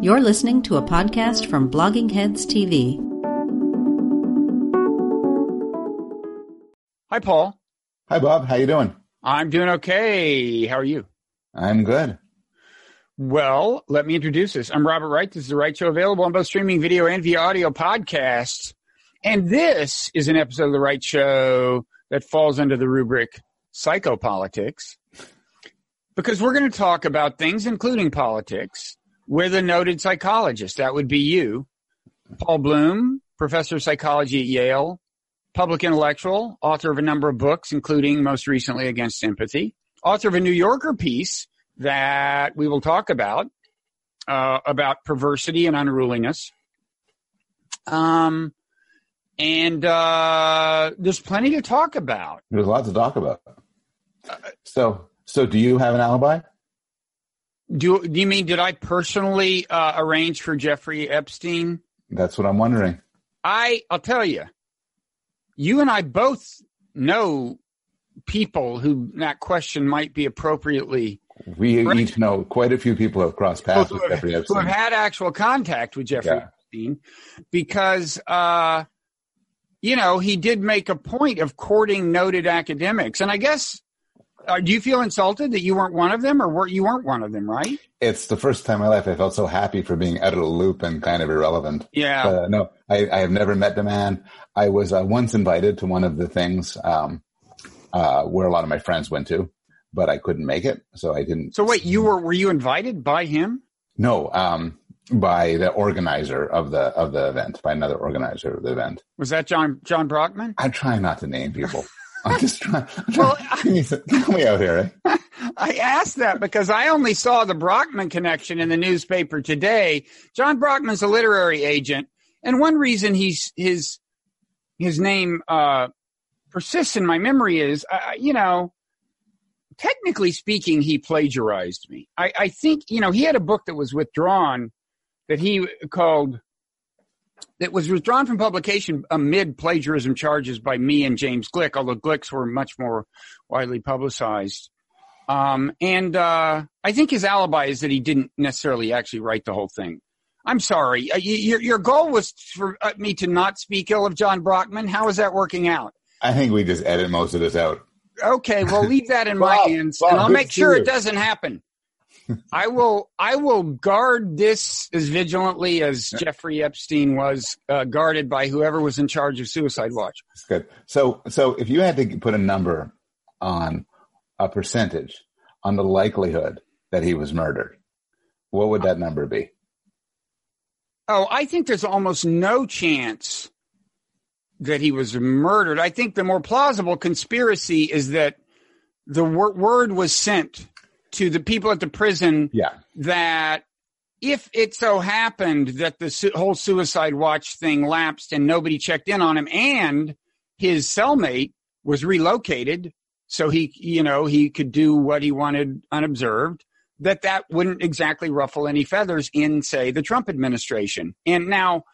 You're listening to a podcast from Blogging Heads TV. Hi, Paul. Hi, Bob. How you doing? I'm doing okay. How are you? I'm good. Well, let me introduce this. I'm Robert Wright. This is The Wright Show, available on both streaming video and via audio podcasts. And this is an episode of The Wright Show that falls under the rubric psychopolitics, because we're going to talk about things, including politics, with a noted psychologist. That would be you, Paul Bloom, professor of psychology at Yale, public intellectual, author of a number of books, including most recently Against Sympathy, author of a New Yorker piece that we will talk about perversity and unruliness. And there's plenty to talk about. There's a lot to talk about. So do you have an alibi? Do you mean, did I personally arrange for Jeffrey Epstein? That's what I'm wondering. I'll tell you, you and I both know people who that question might be appropriately. We each know quite a few people who have crossed paths with Jeffrey Epstein. Who have had actual contact with Jeffrey Epstein, because, he did make a point of courting noted academics. And I guess, do you feel insulted that you weren't one of them, or you weren't one of them, right? It's the first time in my life I felt so happy for being out of the loop and kind of irrelevant. Yeah. No, I have never met the man. I was once invited to one of the things where a lot of my friends went to, but I couldn't make it, so I didn't. So wait, were you invited by him? No, by the organizer of the event, by another organizer of the event. Was that John Brockman? I'm trying not to name people. I'm just trying. Help me out here. Eh? I asked that because I only saw the Brockman connection in the newspaper today. John Brockman's a literary agent, and one reason his name persists in my memory is, technically speaking, he plagiarized me. I think, he had a book that was withdrawn that was withdrawn from publication amid plagiarism charges by me and James Glick, although Glick's were much more widely publicized. I think his alibi is that he didn't necessarily actually write the whole thing. I'm sorry. Your goal was for me to not speak ill of John Brockman. How is that working out? I think we just edit most of this out. Okay, well, leave that in my hands, and I'll make sure it doesn't happen. I will guard this as vigilantly as Jeffrey Epstein was guarded by whoever was in charge of Suicide Watch. That's good. So if you had to put a number on a percentage on the likelihood that he was murdered, what would that number be? Oh, I think there's almost no chance that he was murdered. I think the more plausible conspiracy is that the word was sent to the people at the prison that if it so happened that the whole Suicide Watch thing lapsed and nobody checked in on him, and his cellmate was relocated so he could do what he wanted unobserved, that wouldn't exactly ruffle any feathers in, say, the Trump administration. And now,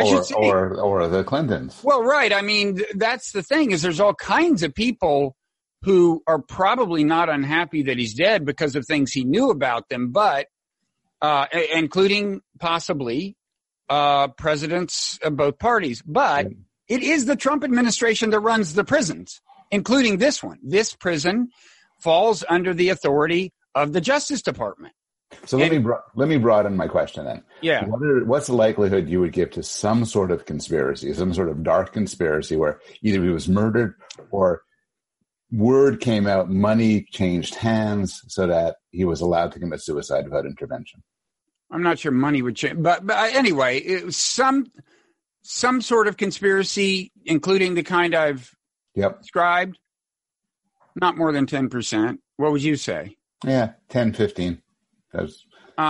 or the Clintons. Well, right. I mean, that's the thing, is there's all kinds of people who are probably not unhappy that he's dead because of things he knew about them, but including possibly presidents of both parties. But it is the Trump administration that runs the prisons, including this one. This prison falls under the authority of the Justice Department. So let me broaden my question then. Yeah. What's the likelihood you would give to some sort of conspiracy, some sort of dark conspiracy where either he was murdered or word came out, money changed hands so that he was allowed to commit suicide without intervention? I'm not sure money would change, but anyway, it was some sort of conspiracy, including the kind I've described. Not more than 10%. What would you say? Yeah, 10, 15. It's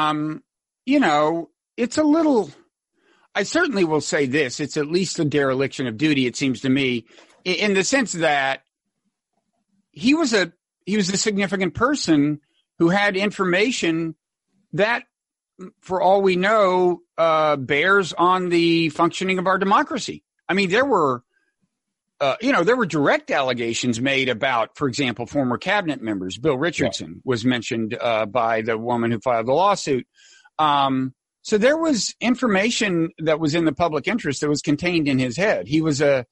a little, I certainly will say this, it's at least a dereliction of duty, it seems to me, in the sense that he was a significant person who had information that, for all we know, bears on the functioning of our democracy. I mean, there were direct allegations made about, for example, former cabinet members. Bill Richardson was mentioned by the woman who filed the lawsuit. So there was information that was in the public interest that was contained in his head. He was, and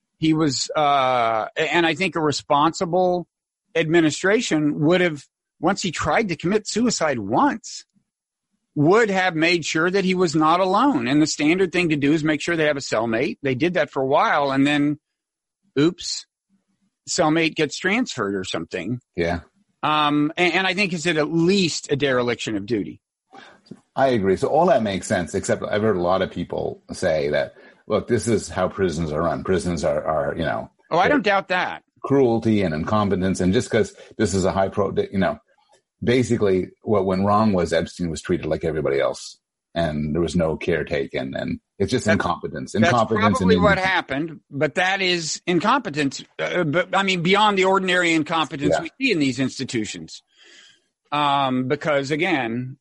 I think a responsible administration would have, once he tried to commit suicide once, would have made sure that he was not alone. And the standard thing to do is make sure they have a cellmate. They did that for a while, and then, oops, cellmate gets transferred or something. Yeah. And I think it's at least a dereliction of duty. I agree. So all that makes sense, except I've heard a lot of people say that, look, this is how prisons are run. Prisons are Oh, I don't doubt that. Cruelty and incompetence. And just because this is a basically what went wrong was Epstein was treated like everybody else, and there was no care taken, and it's just incompetence. That's probably what happened, but that is incompetence. But I mean, beyond the ordinary incompetence we see in these institutions. Because again,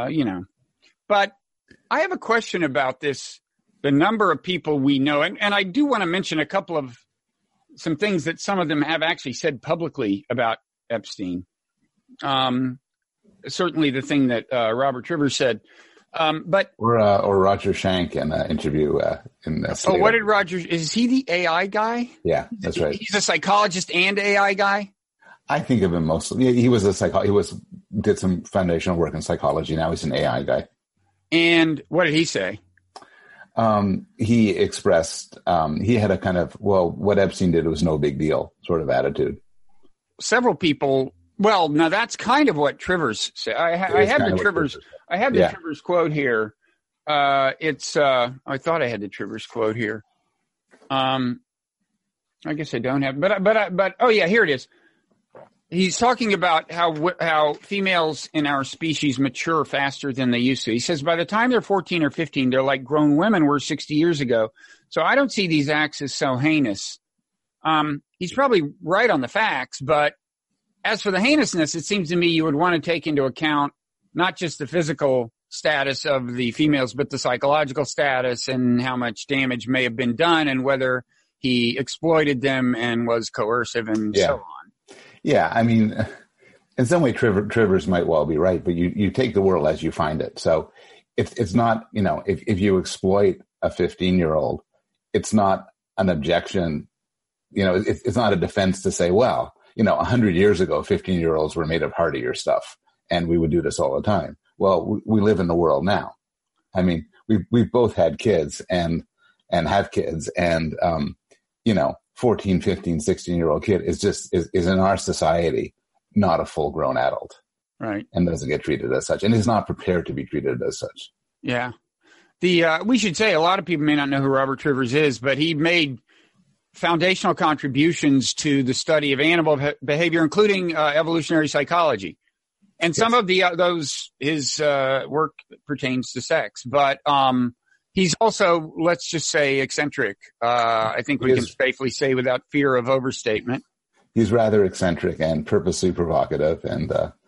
but I have a question about this, the number of people we know, and I do want to mention a couple of some things that some of them have actually said publicly about Epstein. Certainly the thing that Robert Trivers said, but or Roger Schank in an interview in the what did Roger? Is he the AI guy? Yeah, that's right. He's a psychologist and AI guy. I think of him mostly. He was did some foundational work in psychology. Now he's an AI guy. And what did he say? He expressed he had a kind of, what Epstein did was no big deal sort of attitude. Several people. Well, now that's kind of what Trivers said. I have the Trivers quote here. I thought I had the Trivers quote here. I guess I don't have, but oh yeah, here it is. He's talking about how females in our species mature faster than they used to. He says by the time they're 14 or 15, they're like grown women were 60 years ago. So I don't see these acts as so heinous. He's probably right on the facts, but as for the heinousness, it seems to me you would want to take into account not just the physical status of the females, but the psychological status and how much damage may have been done and whether he exploited them and was coercive and so on. Yeah, I mean, in some way, Trivers might well be right, but you take the world as you find it. So it's not, if you exploit a 15-year-old, it's not an objection. It's not a defense to say, well, 100 years ago, 15-year-olds were made of hardier stuff, and we would do this all the time. Well, we live in the world now. I mean, we've both had kids and have kids, and 14, 15, 16-year-old kid is in our society not a full-grown adult, right? And doesn't get treated as such, and is not prepared to be treated as such. Yeah, we should say a lot of people may not know who Robert Trivers is, but he made foundational contributions to the study of animal behavior, including evolutionary psychology. And some of his work pertains to sex, but he's also, let's just say, eccentric. I think we can safely say without fear of overstatement. He's rather eccentric and purposely provocative. And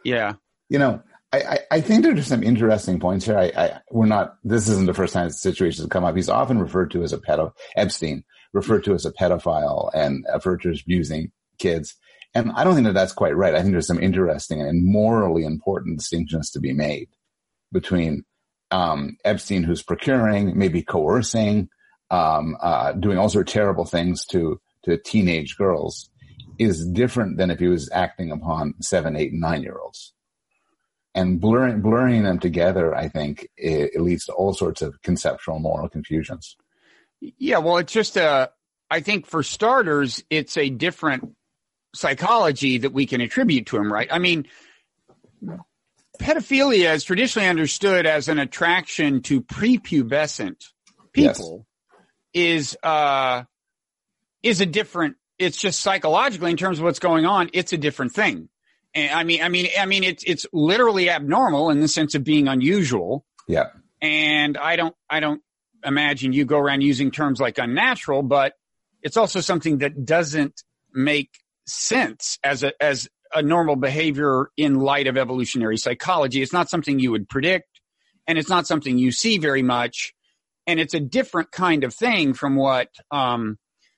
I think there are some interesting points here. This isn't the first time this situation has come up. He's often referred to as Epstein, referred to as a pedophile and referred to as abusing kids. And I don't think that that's quite right. I think there's some interesting and morally important distinctions to be made between Epstein, who's procuring, maybe coercing, doing all sorts of terrible things to teenage girls, is different than if he was acting upon 7, 8, and 9-year-olds. And blurring them together, I think, it leads to all sorts of conceptual moral confusions. Yeah, well, it's just I think for starters, it's a different psychology that we can attribute to him, right? I mean, pedophilia is traditionally understood as an attraction to prepubescent people. Is a different. It's just psychologically, in terms of what's going on, it's a different thing. And I mean, it's literally abnormal in the sense of being unusual. Yeah. And I don't imagine you go around using terms like unnatural, but it's also something that doesn't make sense as a normal behavior in light of evolutionary psychology. It's not something you would predict, and it's not something you see very much. And it's a different kind of thing from what, from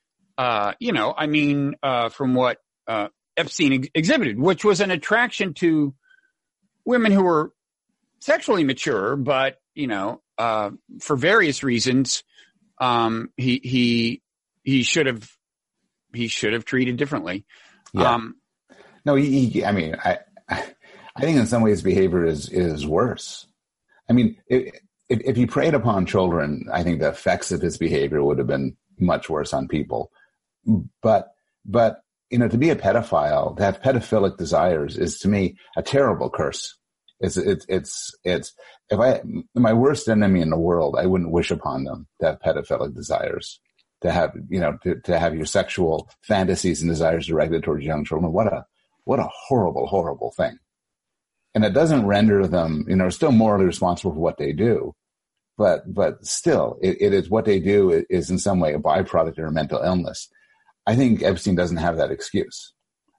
what Epstein exhibited, which was an attraction to women who were sexually mature, but, for various reasons, he should have treated differently. Yeah. No, I think in some ways behavior is worse. I mean, if he preyed upon children, I think the effects of his behavior would have been much worse on people. But to be a pedophile, to have pedophilic desires is to me a terrible curse. It's if my worst enemy in the world, I wouldn't wish upon them to have pedophilic desires, to have, to have your sexual fantasies and desires directed towards young children. What a horrible, horrible thing. And it doesn't render them, still morally responsible for what they do. But still, it is what they do is in some way a byproduct of their mental illness. I think Epstein doesn't have that excuse.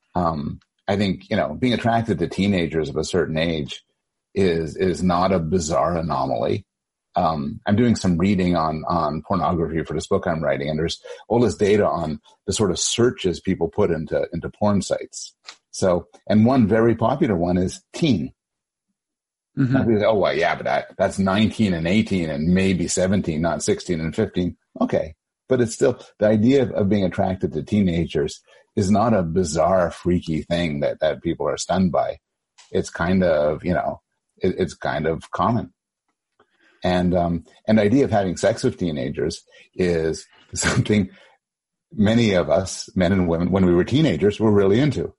I think, being attracted to teenagers of a certain age is not a bizarre anomaly. I'm doing some reading on pornography for this book I'm writing, and there's all this data on the sort of searches people put into porn sites. So, and one very popular one is teen. Mm-hmm. Oh, well, yeah, but that's 19 and 18 and maybe 17, not 16 and 15. Okay. But it's still, the idea of being attracted to teenagers is not a bizarre, freaky thing that people are stunned by. It's kind of, it's kind of common. And the idea of having sex with teenagers is something many of us, men and women, when we were teenagers, were really into.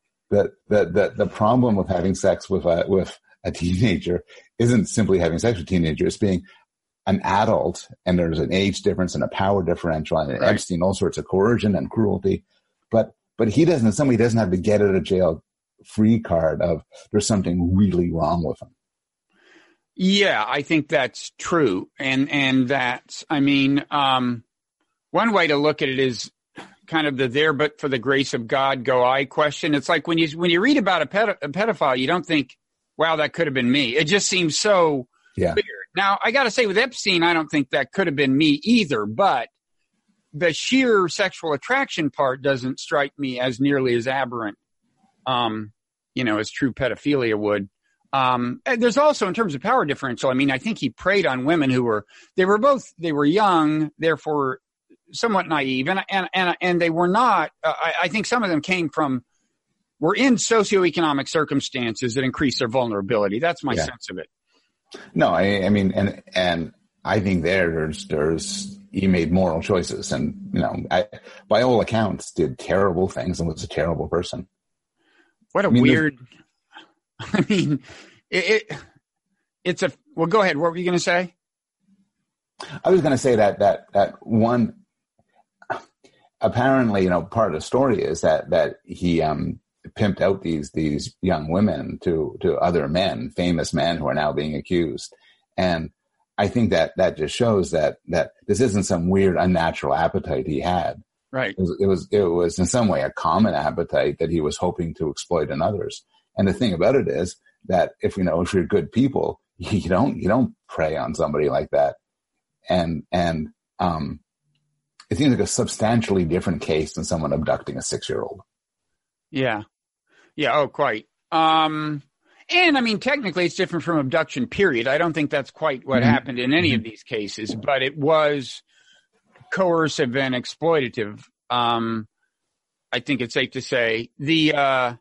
The problem with having sex with a teenager isn't simply having sex with teenagers, being an adult, and there's an age difference and a power differential, and right. Epstein, all sorts of coercion and cruelty. But he doesn't have to get out of jail free card of there's something really wrong with him. Yeah, I think that's true. And that's, one way to look at it is kind of the there but for the grace of God go I question. It's like when you read about a pedophile, you don't think, wow, that could have been me. It just seems so weird. Now, I got to say with Epstein, I don't think that could have been me either, but the sheer sexual attraction part doesn't strike me as nearly as aberrant, as true pedophilia would. There's also, in terms of power differential, I think he preyed on women who were young, therefore somewhat naive, and they were not, I think some of them were in socioeconomic circumstances that increased their vulnerability. That's my sense of it. No, and I think there's he made moral choices, and by all accounts did terrible things and was a terrible person. What a weird. It's a. Well, go ahead. What were you going to say? I was going to say that one. Apparently, part of the story is that he pimped out these young women to other men, famous men who are now being accused. And I think that just shows that this isn't some weird unnatural appetite he had. Right. It was in some way a common appetite that he was hoping to exploit in others. And the thing about it is that if you're good people, you don't prey on somebody like that. And it seems like a substantially different case than someone abducting a 6-year-old. Yeah. Yeah. Oh, quite. And technically it's different from abduction, period. I don't think that's quite what happened in any of these cases, but it was coercive and exploitative. I think it's safe to say the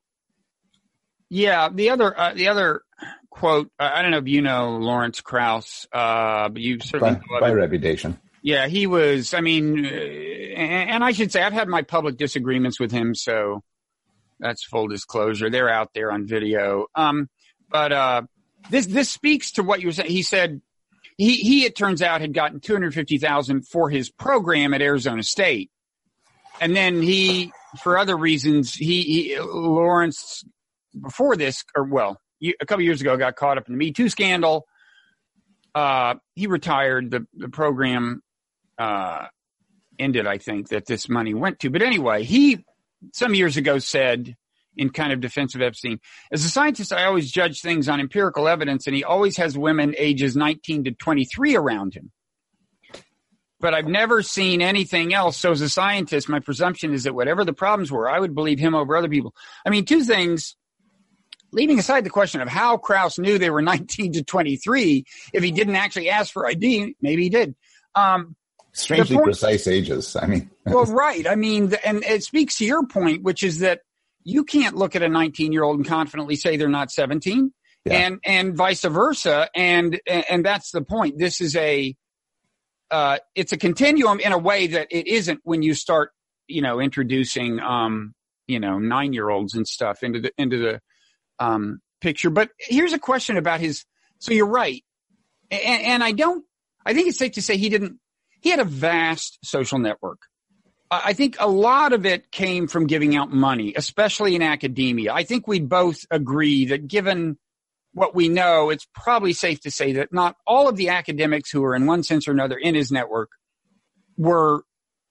other quote, I don't know if you know Lawrence Krauss, but you certainly by reputation. Yeah, he was, and I should say I've had my public disagreements with him, so that's full disclosure. They're out there on video. But this speaks to what you were saying. He said he it turns out had gotten $250,000 for his program at Arizona State. And then for other reasons, Lawrence before this, a couple years ago, got caught up in the Me Too scandal. He retired. The program ended, I think, that this money went to. But anyway, he some years ago said, in kind of defense of Epstein, as a scientist, I always judge things on empirical evidence, and he always has women ages 19 to 23 around him. But I've never seen anything else. So as a scientist, my presumption is that whatever the problems were, I would believe him over other people. Two things. leaving aside the question of how Krauss knew they were 19 to 23, if he didn't actually ask for ID, maybe he did. Strangely precise ages. I mean, well, right. I mean, and it speaks to your point, which is that you can't look at a 19-year-old and confidently say they're not 17, and vice versa. And that's the point. This is it's a continuum in a way that it isn't when you start, introducing, 9-year-olds and stuff into the picture. But here's a question about so you're right. And I think it's safe to say he had a vast social network. I think a lot of it came from giving out money, especially in academia. I think we'd both agree that given what we know, it's probably safe to say that not all of the academics who are in one sense or another in his network was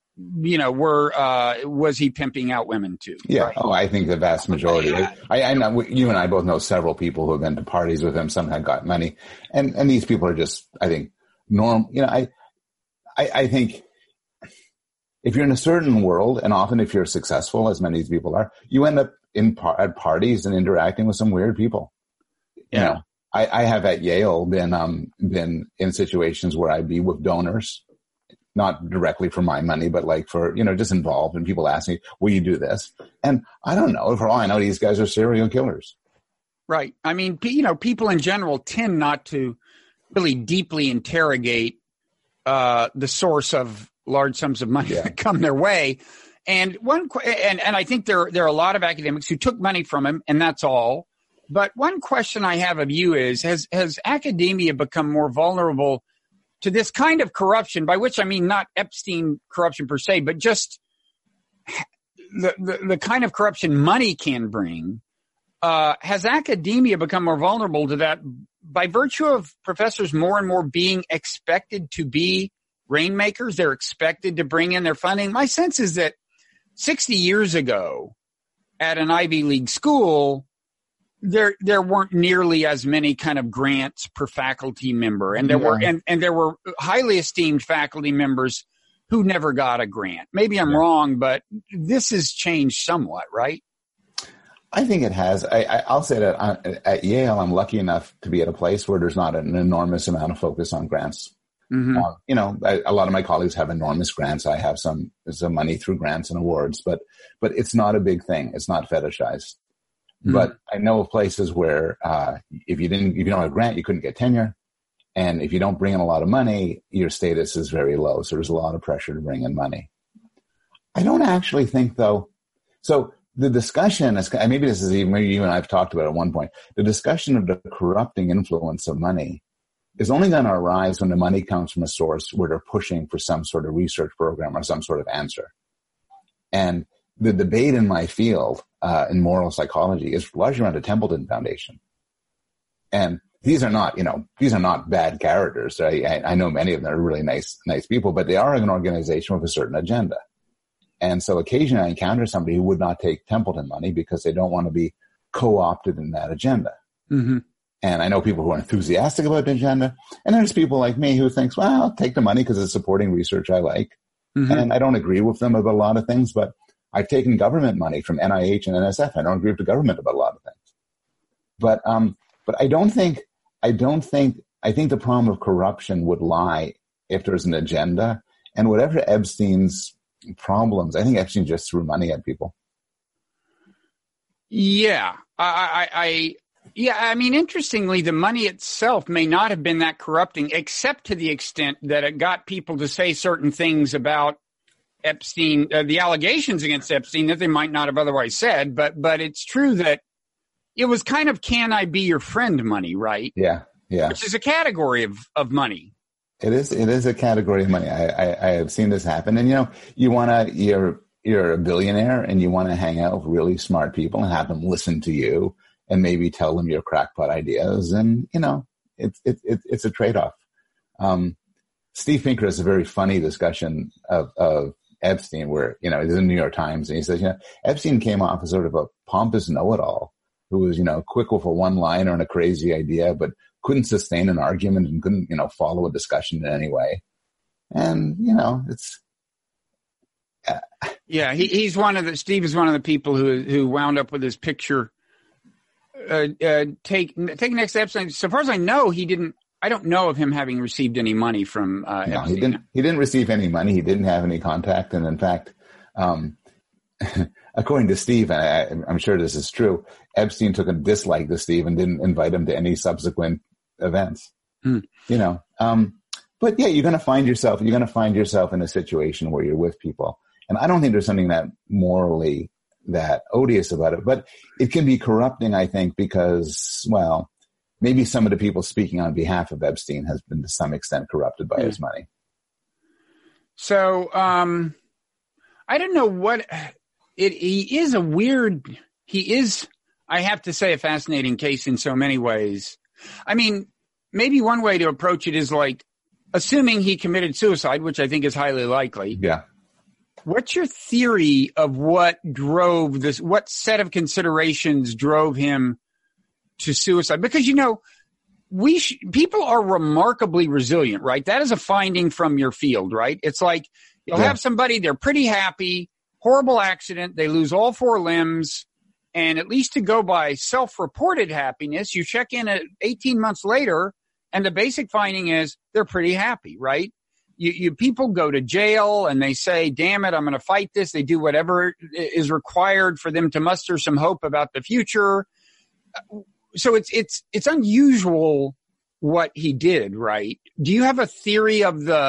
he pimping out women too? Yeah. Right? Oh, I think the vast majority. I know you and I both know several people who have been to parties with him. Some have got money, and these people are just, I think, normal. I think if you're in a certain world, and often if you're successful, as many of these people are, you end up at parties and interacting with some weird people. Yeah. I have at Yale been in situations where I'd be with donors, not directly for my money, but like for, just involved, and people ask me, will you do this? And I don't know. For all I know, these guys are serial killers. Right. I mean, people in general tend not to really deeply interrogate the source of large sums of money that come their way. And I think there are a lot of academics who took money from him, and that's all. But one question I have of you is, has academia become more vulnerable to this kind of corruption, by which I mean not Epstein corruption per se, but just the kind of corruption money can bring? Has academia become more vulnerable to that by virtue of professors more and more being expected to be rainmakers? They're expected to bring in their funding. My sense is that 60 years ago at an Ivy League school, there weren't nearly as many kind of grants per faculty member. And there were highly esteemed faculty members who never got a grant. Maybe I'm wrong, but this has changed somewhat, right? I think it has. I'll say that at Yale, I'm lucky enough to be at a place where there's not an enormous amount of focus on grants. Mm-hmm. A lot of my colleagues have enormous grants. I have some money through grants and awards, but it's not a big thing. It's not fetishized. Mm-hmm. But I know of places where if you don't have a grant, you couldn't get tenure, and if you don't bring in a lot of money, your status is very low. So there's a lot of pressure to bring in money. I don't actually think, though. So the discussion is, maybe this is even, maybe you and I have talked about it at one point, the discussion of the corrupting influence of money is only going to arise when the money comes from a source where they're pushing for some sort of research program or some sort of answer. And the debate in my field in moral psychology is largely around the Templeton Foundation. And these are not bad characters. I know many of them are really nice people, but they are an organization with a certain agenda. And so occasionally I encounter somebody who would not take Templeton money because they don't want to be co-opted in that agenda. Mm-hmm. And I know people who are enthusiastic about the agenda. And there's people like me who thinks, well, I'll take the money because it's supporting research I like. Mm-hmm. And I don't agree with them about a lot of things, but I've taken government money from NIH and NSF. I don't agree with the government about a lot of things. But I think the problem of corruption would lie if there's an agenda. And whatever Epstein's problems, I think Epstein just threw money at people. Yeah. I mean, interestingly, the money itself may not have been that corrupting, except to the extent that it got people to say certain things about Epstein, the allegations against Epstein that they might not have otherwise said. But it's true that it was kind of, can I be your friend money, right? Yeah. Which is a category of money. It is a category of money. I have seen this happen. And, you're a billionaire and you want to hang out with really smart people and have them listen to you and maybe tell them your crackpot ideas. And, it's a trade-off. Steve Pinker has a very funny discussion of Epstein where, he's in the New York Times and he says, Epstein came off as sort of a pompous know-it-all who was, quick with a one-liner and a crazy idea, but couldn't sustain an argument and couldn't, follow a discussion in any way. And, it's... Steve is one of the people who wound up with his picture take next steps. So far as I know, I don't know of him having received any money from Epstein. He didn't receive any money. He didn't have any contact. And in fact, according to Steve, and I'm sure this is true, Epstein took a dislike to Steve and didn't invite him to any subsequent events. You know, but yeah, you're going to find yourself in a situation where you're with people. And I don't think there's something that morally that odious about it, but it can be corrupting, I think, because, well, maybe some of the people speaking on behalf of Epstein has been to some extent corrupted by his money. So, I don't know what he is, I have to say, a fascinating case in so many ways. I mean, maybe one way to approach it is like, assuming he committed suicide, which I think is highly likely. Yeah. What's your theory of what drove this? What set of considerations drove him to suicide? Because, you know, people are remarkably resilient, right? That is a finding from your field, right? It's like you'll have somebody, they're pretty happy, horrible accident, they lose all 4 limbs, and at least to go by self-reported happiness, you check in at 18 months later, and the basic finding is they're pretty happy, right? People go to jail and they say, damn it, I'm going to fight this. They do whatever is required for them to muster some hope about the future. So it's unusual what he did, right? Do you have a theory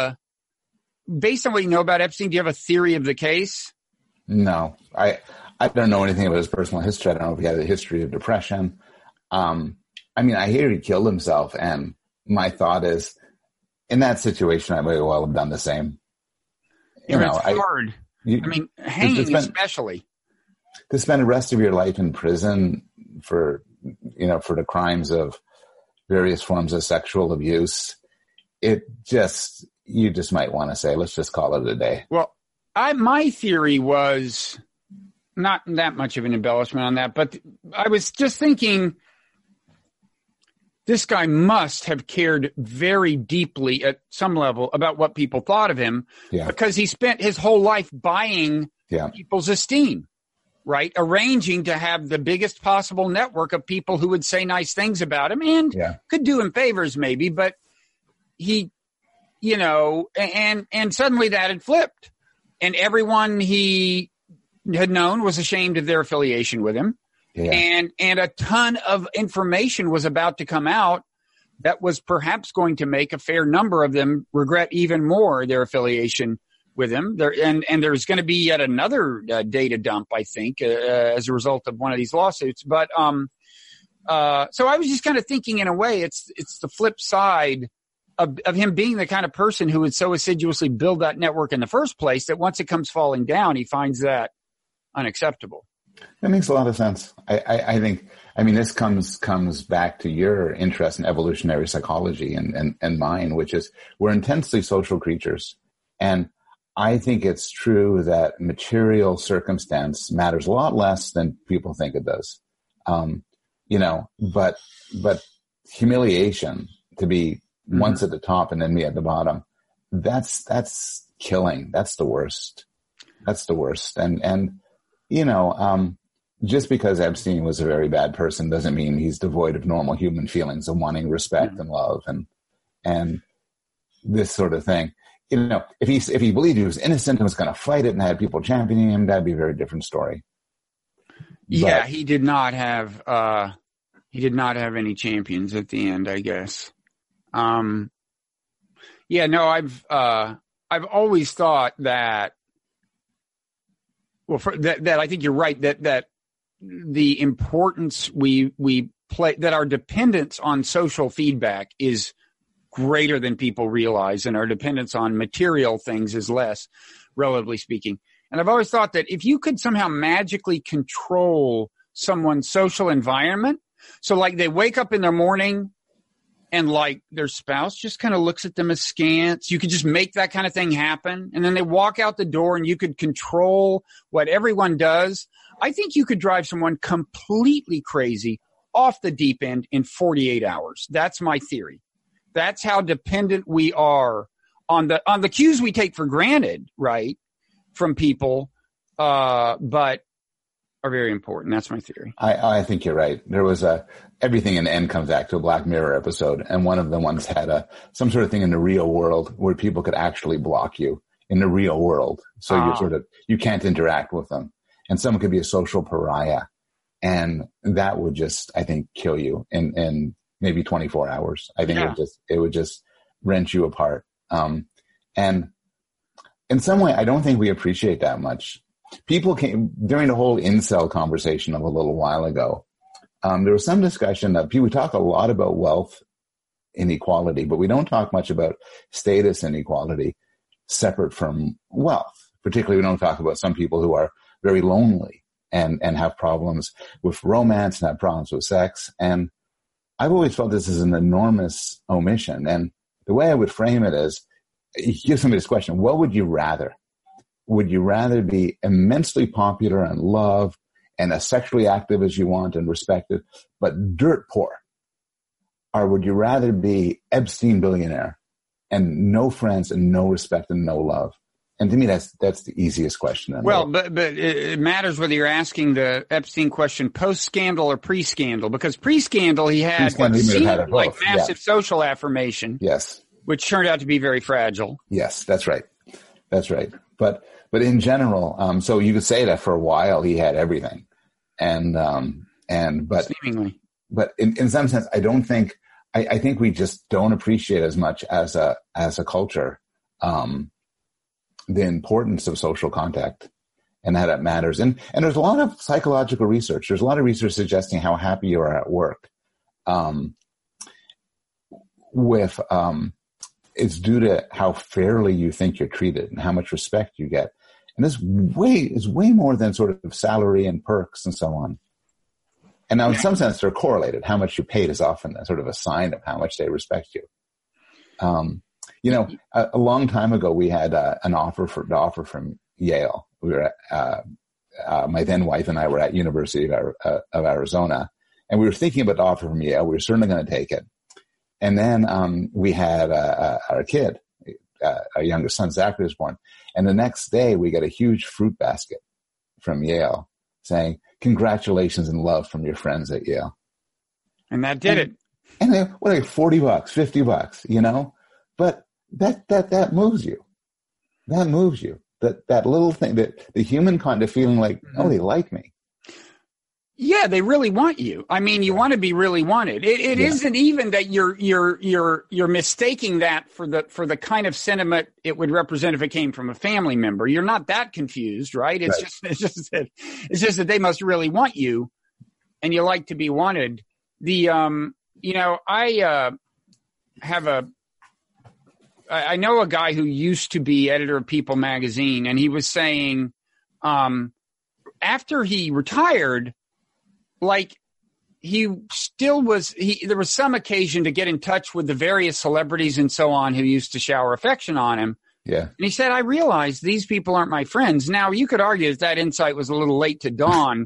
based on what you know about Epstein, do you have a theory of the case? No, I don't know anything about his personal history. I don't know if he had a history of depression. I mean, I hear he killed himself, and my thought is, in that situation, I might well have done the same. It's hard. Hanging especially. To spend the rest of your life in prison for the crimes of various forms of sexual abuse, you just might want to say, let's just call it a day. Well, my theory was not that much of an embellishment on that, but I was just thinking, this guy must have cared very deeply at some level about what people thought of him, because he spent his whole life buying people's esteem, right? Arranging to have the biggest possible network of people who would say nice things about him and could do him favors maybe, but he, and suddenly that had flipped, and everyone he had known was ashamed of their affiliation with him. Yeah. And a ton of information was about to come out that was perhaps going to make a fair number of them regret even more their affiliation with him. And there's going to be yet another data dump, I think, as a result of one of these lawsuits. But so I was just kind of thinking, in a way, it's the flip side of him being the kind of person who would so assiduously build that network in the first place that once it comes falling down, he finds that unacceptable. That makes a lot of sense. I think, this comes back to your interest in evolutionary psychology and mine, which is we're intensely social creatures. And I think it's true that material circumstance matters a lot less than people think it does. But humiliation, to be once at the top and then me at the bottom, that's killing. That's the worst. And just because Epstein was a very bad person doesn't mean he's devoid of normal human feelings of wanting respect and love and this sort of thing. If he believed he was innocent and was going to fight it and had people championing him, that'd be a very different story. Yeah, he did not have any champions at the end, I guess. I've always thought that. Well, that I think you're right, that the importance we play, that our dependence on social feedback is greater than people realize, and our dependence on material things is less, relatively speaking. And I've always thought that if you could somehow magically control someone's social environment, so like they wake up in the morning and like their spouse just kind of looks at them askance. You could just make that kind of thing happen. And then they walk out the door and you could control what everyone does. I think you could drive someone completely crazy off the deep end in 48 hours. That's my theory. That's how dependent we are on the cues we take for granted, right, from people. But are very important. That's my theory. I think you're right. There was everything in the end comes back to a Black Mirror episode, and one of the ones had some sort of thing in the real world where people could actually block you in the real world. So you can't interact with them. And someone could be a social pariah, and that would just, I think, kill you in maybe 24 hours. I think it would just wrench you apart. And in some way, I don't think we appreciate that much. People came during the whole incel conversation of a little while ago. There was some discussion that people talk a lot about wealth inequality, but we don't talk much about status inequality separate from wealth. Particularly, we don't talk about some people who are very lonely and have problems with romance and have problems with sex. And I've always felt this is an enormous omission. And the way I would frame it is, give somebody this question: what would you rather? Would you rather be immensely popular and loved and as sexually active as you want and respected, but dirt poor? Or would you rather be Epstein billionaire and no friends and no respect and no love? And to me, that's the easiest question. But it matters whether you're asking the Epstein question post-scandal or pre-scandal, because pre-scandal he had what seemed like massive social affirmation. Yes. Which turned out to be very fragile. Yes, that's right. That's right. But in general, so you could say that for a while he had everything, but seemingly, but in some sense, I don't think, I think we just don't appreciate as much as a culture, the importance of social contact and how that matters. And there's a lot of psychological research. There's a lot of research suggesting how happy you are at work, it's due to how fairly you think you're treated and how much respect you get. And this is way more than sort of salary and perks and so on. And now in some sense they're correlated. How much you're paid is often a sort of a sign of how much they respect you. A long time ago we had an offer from Yale. We were my then wife and I were at University of Arizona, and we were thinking about the offer from Yale. We were certainly going to take it. And then we had our kid, our youngest son, Zachary, was born. And the next day, we got a huge fruit basket from Yale saying, "Congratulations and love from your friends at Yale." And that did it. And they were like $40, $50, But that moves you. That moves you. That little thing, that the human kind of feeling like, oh, they like me. Yeah, they really want you. I mean, you want to be really wanted. It isn't even that you're mistaking that for the kind of sentiment it would represent if it came from a family member. You're not that confused, right? It's just that they must really want you, and you like to be wanted. I know a guy who used to be editor of People magazine, and he was saying, after he retired, like there was some occasion to get in touch with the various celebrities and so on who used to shower affection on him. Yeah. And he said, I realized these people aren't my friends. Now you could argue that insight was a little late to dawn,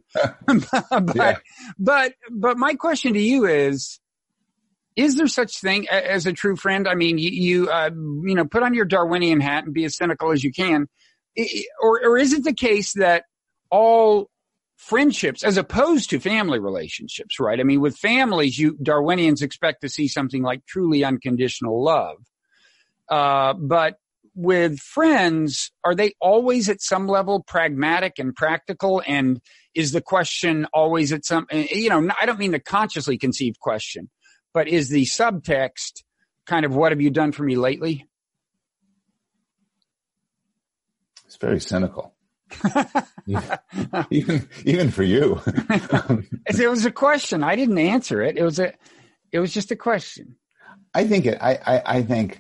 but my question to you is there such thing as a true friend? I mean, you put on your Darwinian hat and be as cynical as you can. Or is it the case that all friendships, as opposed to family relationships, right? I mean, with families, Darwinians expect to see something like truly unconditional love. But with friends, are they always at some level pragmatic and practical? And is the question always at some, I don't mean the consciously conceived question, but is the subtext kind of, what have you done for me lately? It's very cynical. even for you. It was a question. I didn't answer it. It was just a question. I think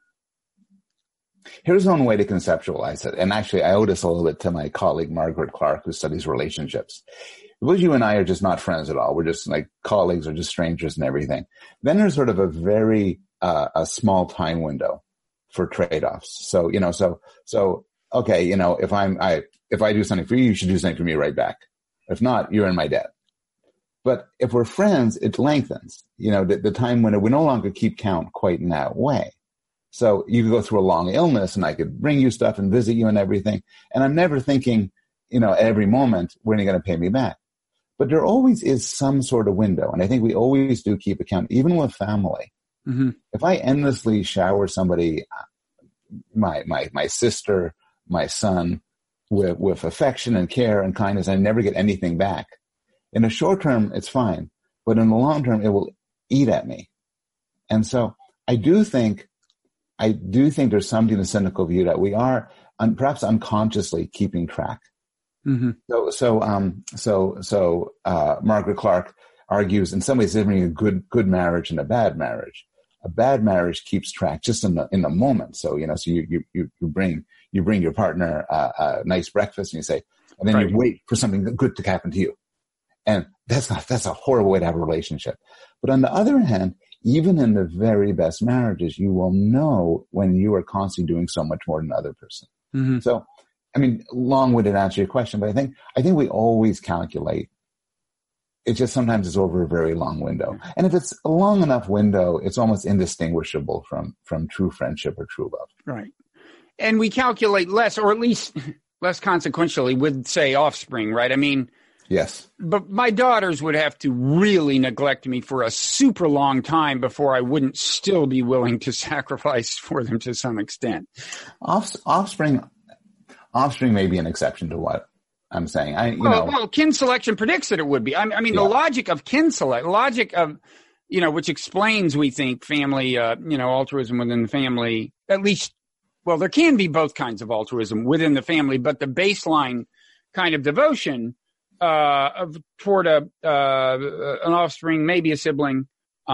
here's one way to conceptualize it. And actually, I owe this a little bit to my colleague, Margaret Clark, who studies relationships. Because you and I are just not friends at all. We're just like colleagues or just strangers and everything. Then there's sort of a very, a small time window for trade-offs. So, okay, if I do something for you, you should do something for me right back. If not, you're in my debt. But if we're friends, it lengthens, the time window. We no longer keep count quite in that way. So you could go through a long illness and I could bring you stuff and visit you and everything. And I'm never thinking, every moment, when are you going to pay me back? But there always is some sort of window. And I think we always do keep account, even with family. Mm-hmm. If I endlessly shower somebody, my sister, my son, with affection and care and kindness, I never get anything back. In the short term, it's fine. But in the long term, it will eat at me. And so I do think there's something in the cynical view that we are perhaps unconsciously keeping track. Mm-hmm. So Margaret Clark argues in some ways there's a good marriage and a bad marriage. A bad marriage keeps track just in the moment. So you bring your partner a nice breakfast and you say, and then you wait for something good to happen to you, and that's a horrible way to have a relationship. But on the other hand, even in the very best marriages, you will know when you are constantly doing so much more than the other person. Mm-hmm. So, I mean, long-winded answer to your question, but I think we always calculate. It just sometimes is over a very long window. And if it's a long enough window, it's almost indistinguishable from true friendship or true love. Right. And we calculate less, or at least less consequentially, with, say, offspring, right? I mean, yes. But my daughters would have to really neglect me for a super long time before I wouldn't still be willing to sacrifice for them to some extent. Offspring may be an exception to what I'm saying. Well, kin selection predicts that it would be. The logic of kin select, which explains, we think, family, altruism within the family, at least, well, there can be both kinds of altruism within the family, but the baseline kind of devotion toward an offspring, maybe a sibling,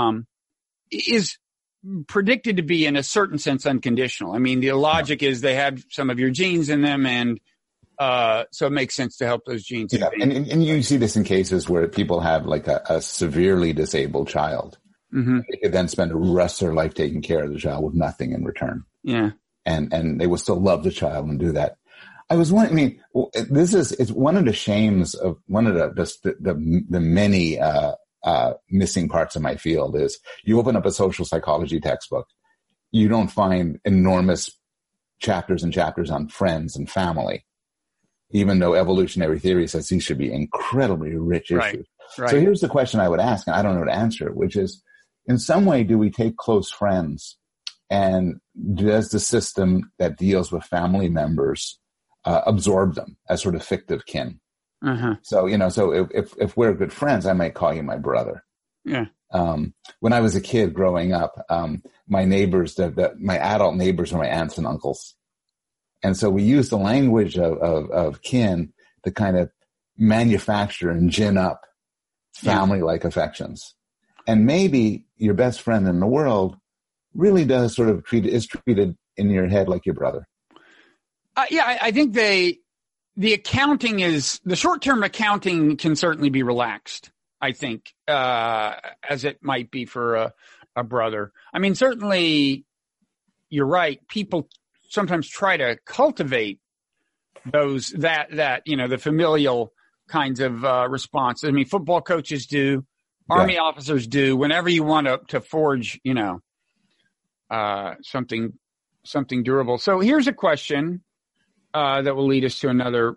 is predicted to be in a certain sense unconditional. I mean, the logic is they have some of your genes in them, and so it makes sense to help those genes. Yeah, and you see this in cases where people have like a severely disabled child. Mm-hmm. They could then spend the rest of their life taking care of the child with nothing in return. Yeah. And they will still love the child and do that. I was wondering, it's one of the shames of one of the many missing parts of my field is you open up a social psychology textbook, you don't find enormous chapters and chapters on friends and family, even though evolutionary theory says these should be incredibly rich issues. Right. So here's the question I would ask, and I don't know how to answer it, which is, in some way, do we take close friends, and does the system that deals with family members absorb them as sort of fictive kin? Uh-huh. So, if we're good friends, I might call you my brother. Yeah. When I was a kid growing up, my neighbors, my adult neighbors were my aunts and uncles. And so we used the language of kin to kind of manufacture and gin up family-like affections. And maybe your best friend in the world really does sort of is treated in your head like your brother. I think the accounting is, the short-term accounting can certainly be relaxed, I think, as it might be for a brother. I mean, certainly you're right. People sometimes try to cultivate the familial kinds of responses. I mean, football coaches do, Army officers do, whenever you want to forge, something durable. So here's a question that will lead us to another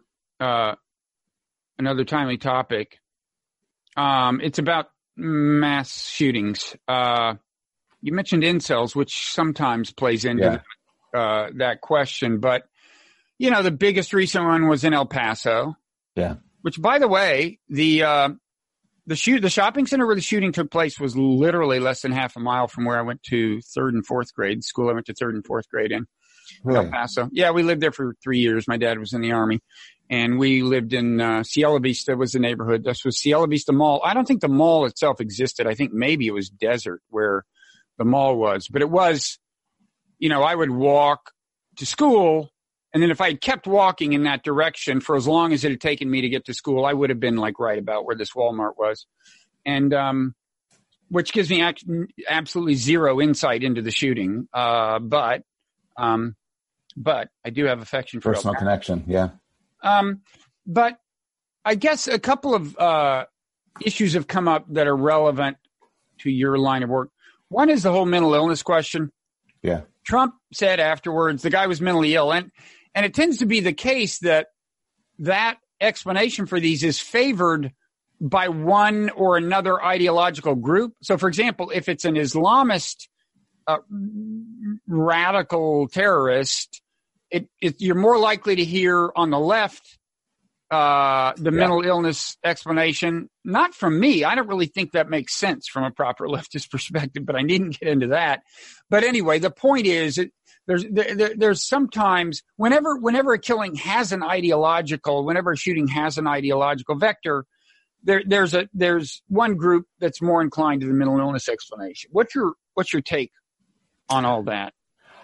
timely topic. It's about mass shootings. You mentioned incels, which sometimes plays into that question, but the biggest recent one was in El Paso. Yeah. Which, by the way, the shopping center where the shooting took place was literally less than half a mile from where I went to third and fourth grade. The school I went to third and fourth grade in. Really? El Paso. Yeah, we lived there for 3 years. My dad was in the Army, and we lived in Cielo Vista was the neighborhood. This was Cielo Vista Mall. I don't think the mall itself existed. I think maybe it was desert where the mall was, but it was, I would walk to school, and then if I had kept walking in that direction for as long as it had taken me to get to school, I would have been like right about where this Walmart was, and which gives me absolutely zero insight into the shooting, but I do have affection for personal connection. Yeah. But I guess a couple of issues have come up that are relevant to your line of work. One is the whole mental illness question. Yeah. Trump said afterwards the guy was mentally ill, and it tends to be the case that explanation for these is favored by one or another ideological group. So, for example, if it's an Islamist radical terrorist, you're more likely to hear on the left the mental illness explanation, not from me. I don't really think that makes sense from a proper leftist perspective, but I needn't get into that. But anyway, the point is there's sometimes whenever a killing has an ideological, whenever a shooting has an ideological vector, there's one group that's more inclined to the mental illness explanation. What's your take on all that?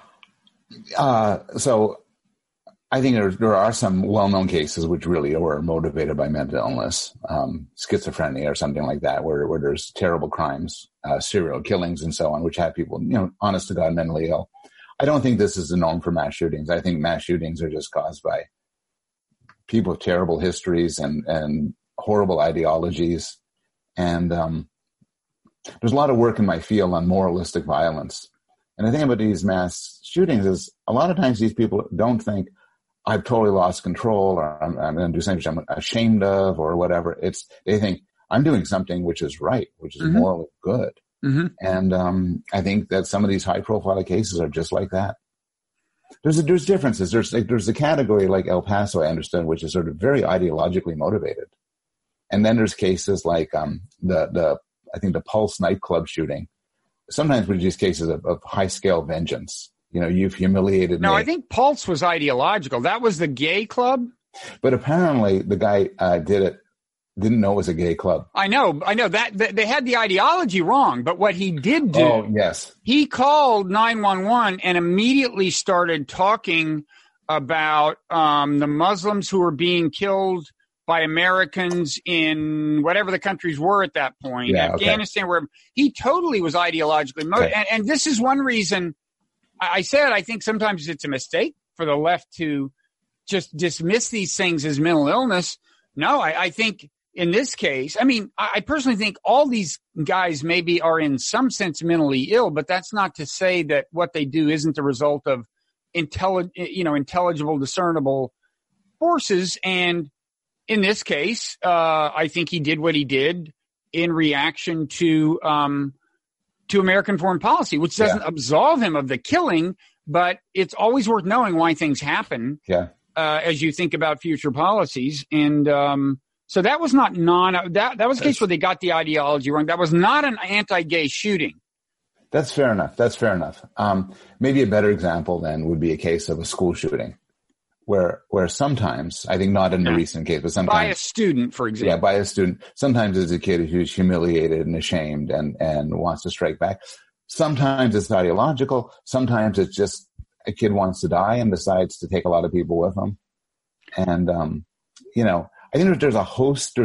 So I think there are some well-known cases which really were motivated by mental illness, schizophrenia or something like that, where there's terrible crimes, serial killings and so on, which have people, honest to God, mentally ill. I don't think this is the norm for mass shootings. I think mass shootings are just caused by people with terrible histories and horrible ideologies. And there's a lot of work in my field on moralistic violence. And the thing about these mass shootings is a lot of times these people don't think, I've totally lost control, or I'm going to do something which I'm ashamed of, or whatever. They think I'm doing something which is right, which is morally good. Mm-hmm. And I think that some of these high-profile cases are just like that. There's differences. There's a category like El Paso, I understand, which is sort of very ideologically motivated. And then there's cases like I think the Pulse nightclub shooting. Sometimes with these cases of high-scale vengeance. You've humiliated me. No, I think Pulse was ideological. That was the gay club. But apparently the guy didn't know it was a gay club. I know that they had the ideology wrong, but what he did do, yes, he called 911 and immediately started talking about the Muslims who were being killed by Americans in whatever the countries were at that point, Afghanistan, where he totally was ideologically motivated. Okay. And this is one reason I said I think sometimes it's a mistake for the left to just dismiss these things as mental illness. No, I think in this case, I personally think all these guys maybe are in some sense mentally ill, but that's not to say that what they do isn't the result of intelligible, discernible forces. And in this case, I think he did what he did in reaction to American foreign policy, which doesn't absolve him of the killing, but it's always worth knowing why things happen as you think about future policies. And so that was not that was a case where they got the ideology wrong. That was not an anti-gay shooting. That's fair enough. Maybe a better example then would be a case of a school shooting. Where sometimes, I think not in the recent case, but sometimes. By a student, for example. Yeah, by a student. Sometimes it's a kid who's humiliated and ashamed and wants to strike back. Sometimes it's ideological. Sometimes it's just a kid wants to die and decides to take a lot of people with him. And, I think there's a host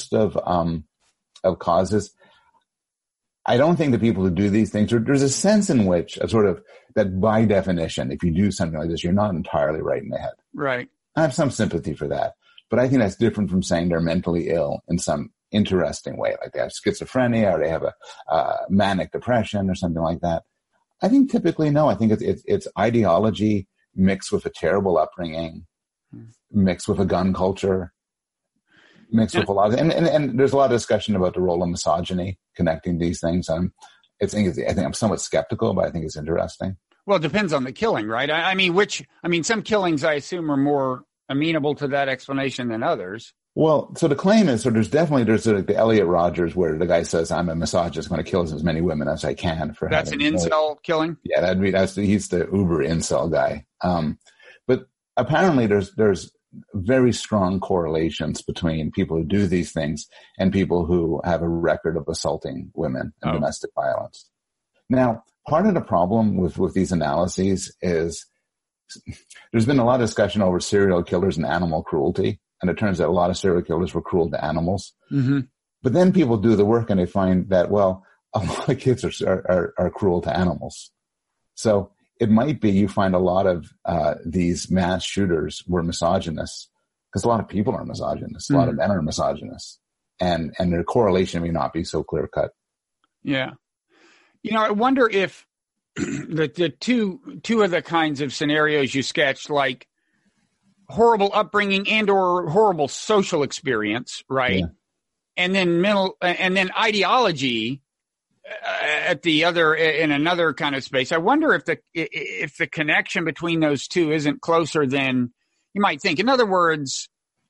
of causes. I don't think the people who do these things, there's a sense in which that by definition, if you do something like this, you're not entirely right in the head. Right. I have some sympathy for that, but I think that's different from saying they're mentally ill in some interesting way, like they have schizophrenia or they have a manic depression or something like that. I think typically no. I think it's ideology mixed with a terrible upbringing, mixed with a gun culture, mixed with a lot of, and there's a lot of discussion about the role of misogyny connecting these things. I think I'm somewhat skeptical, but I think it's interesting. Well, it depends on the killing, right? Some killings I assume are more amenable to that explanation than others. Well, so the claim is, there's the Elliot Rogers where the guy says, I'm a misogynist, going to kill as many women as I can. That's an incel killing? Yeah, he's the uber incel guy. But apparently there's very strong correlations between people who do these things and people who have a record of assaulting women and domestic violence. Now, part of the problem with these analyses is there's been a lot of discussion over serial killers and animal cruelty. And it turns out a lot of serial killers were cruel to animals. Mm-hmm. But then people do the work and they find that, well, a lot of kids are cruel to animals. So it might be you find a lot of these mass shooters were misogynists because a lot of people are misogynists. A lot of men are misogynists. And their correlation may not be so clear cut. Yeah. I wonder if the two of the kinds of scenarios you sketched, like horrible upbringing and or horrible social experience, right? Yeah. And then ideology at the other, in another kind of space. I wonder if the connection between those two isn't closer than you might think. In other words,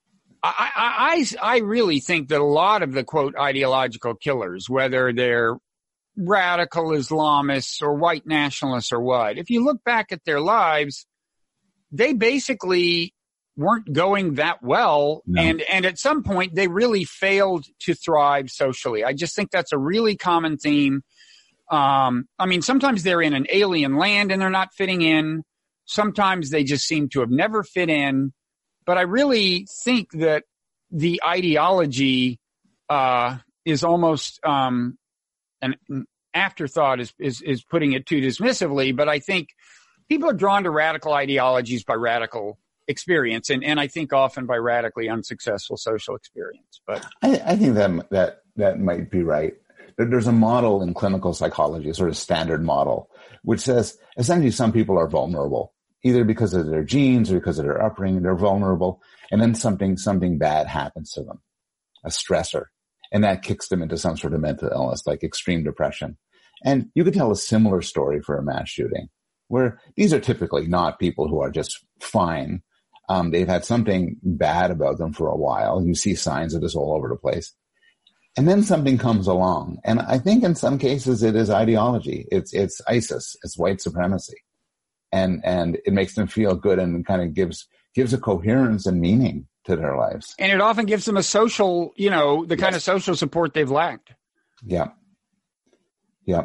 I really think that a lot of the quote ideological killers, whether they're radical Islamists or white nationalists or what, if you look back at their lives, they basically weren't going that well. No. And at some point they really failed to thrive socially. I just think that's a really common theme. I mean, sometimes they're in an alien land and they're not fitting in. Sometimes they just seem to have never fit in. But I really think that the ideology is almost an afterthought is putting it too dismissively. But I think people are drawn to radical ideologies by radical experience, and I think often by radically unsuccessful social experience. But I think that might be right. There's a model in clinical psychology, a sort of standard model, which says essentially some people are vulnerable, either because of their genes or because of their upbringing. They're vulnerable, and then something bad happens to them, a stressor, and that kicks them into some sort of mental illness, like extreme depression. And you could tell a similar story for a mass shooting, where these are typically not people who are just fine. They've had something bad about them for a while. You see signs of this all over the place. And then something comes along. And I think in some cases it is ideology. It's ISIS. It's white supremacy. And it makes them feel good and kind of gives a coherence and meaning to their lives. And it often gives them a social, the kind of social support they've lacked. Yeah. Yeah.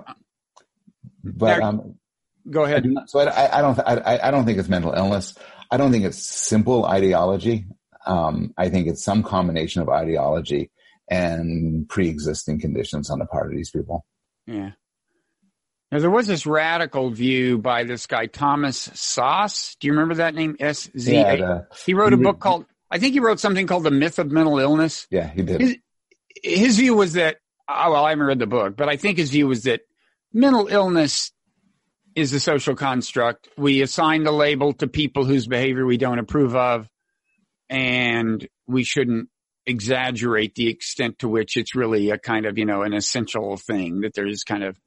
But, go ahead. I don't think it's mental illness. I don't think it's simple ideology. I think it's some combination of ideology and pre-existing conditions on the part of these people. Yeah. Now, there was this radical view by this guy, Thomas Szasz. Do you remember that name? S-Z-A? Yeah, he wrote a book called, I think he wrote something called The Myth of Mental Illness. Yeah, he did. His view was that, I haven't read the book, but I think his view was that mental illness is a social construct. We assign the label to people whose behavior we don't approve of, and we shouldn't exaggerate the extent to which it's really a kind of, an essential thing, that there's kind of,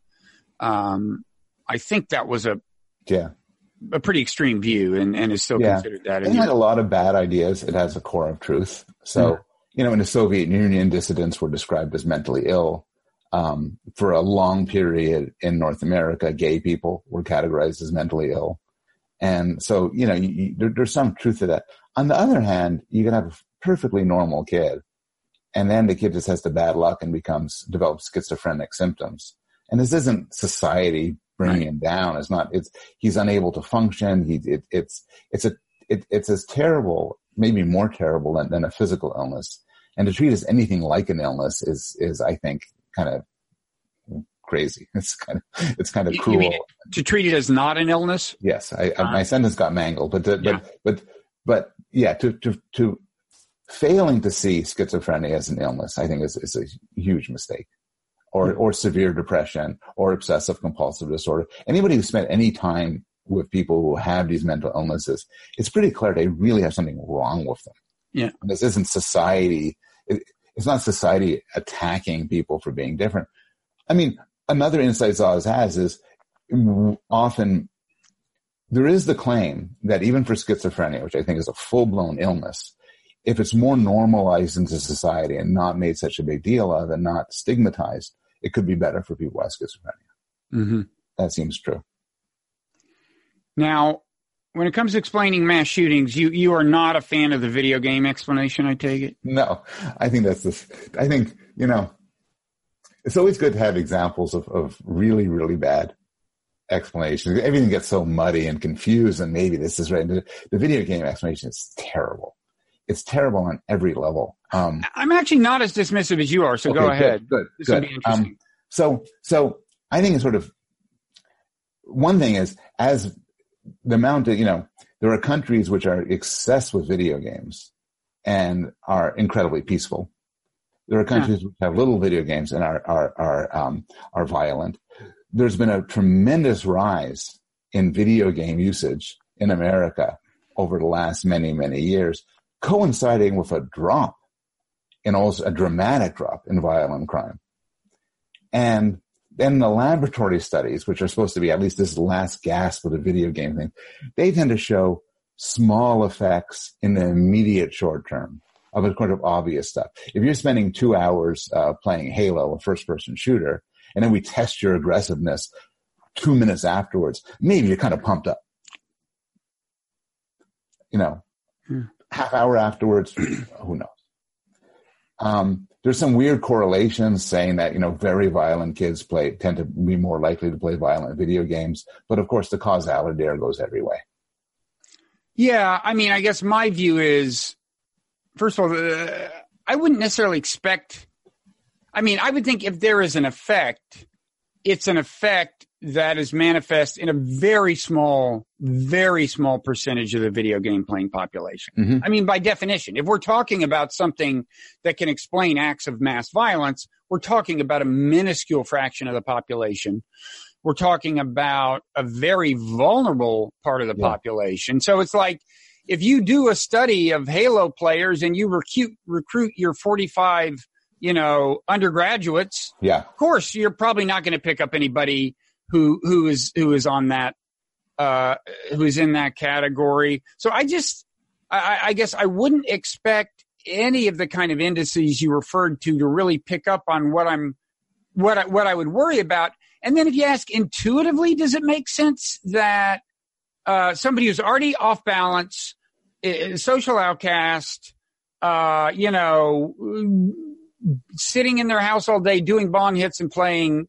I think that was a pretty extreme view and is still considered that. It had a lot of bad ideas. It has a core of truth. So, in the Soviet Union, dissidents were described as mentally ill. For a long period in North America, gay people were categorized as mentally ill. And so, there's some truth to that. On the other hand, you can have a perfectly normal kid, and then the kid just has the bad luck and develops schizophrenic symptoms. And this isn't society bringing him down. He's unable to function. It's as terrible, maybe more terrible than a physical illness. And to treat it as anything like an illness is I think, kind of crazy. It's kind of cruel. You mean to treat it as not an illness? Yes, my sentence got mangled, but to failing to see schizophrenia as an illness, I think is a huge mistake. Or severe depression or obsessive compulsive disorder. Anybody who spent any time with people who have these mental illnesses, it's pretty clear they really have something wrong with them. Yeah, and this isn't society. It's not society attacking people for being different. I mean, another insight Szasz has is often there is the claim that even for schizophrenia, which I think is a full-blown illness, if it's more normalized into society and not made such a big deal of and not stigmatized, it could be better for people who have schizophrenia. Mm-hmm. That seems true. Now, when it comes to explaining mass shootings, you are not a fan of the video game explanation, I take it? No, I think it's always good to have examples of really, really bad explanations. Everything gets so muddy and confused, and maybe this is right. The video game explanation is terrible. It's terrible on every level. I'm actually not as dismissive as you are, so go ahead. Good. This will be interesting. So I think it's sort of, one thing is, as the amount of, there are countries which are obsessed with video games and are incredibly peaceful. There are countries which have little video games and are violent. There's been a tremendous rise in video game usage in America over the last many, many years, coinciding with a drop, and also a dramatic drop in violent crime. And then the laboratory studies, which are supposed to be at least this last gasp of the video game thing, they tend to show small effects in the immediate short term of a kind of obvious stuff. If you're spending 2 hours playing Halo, a first-person shooter, and then we test your aggressiveness 2 minutes afterwards, maybe you're kind of pumped up. Half hour afterwards, who knows? There's some weird correlations saying that, very violent kids tend to be more likely to play violent video games. But of course, the causality there goes every way. Yeah. I mean, I guess my view is, first of all, I wouldn't necessarily expect, I would think if there is an effect, it's an effect that is manifest in a very small percentage of the video game playing population. Mm-hmm. By definition, if we're talking about something that can explain acts of mass violence, we're talking about a minuscule fraction of the population. We're talking about a very vulnerable part of the population. So it's like, if you do a study of Halo players and you recruit your 45, undergraduates, of course, you're probably not going to pick up anybody who is on that, who is in that category. So I guess I wouldn't expect any of the kind of indices you referred to really pick up on what I would worry about. And then if you ask intuitively, does it make sense that somebody who's already off balance, social outcast, sitting in their house all day doing bong hits and playing,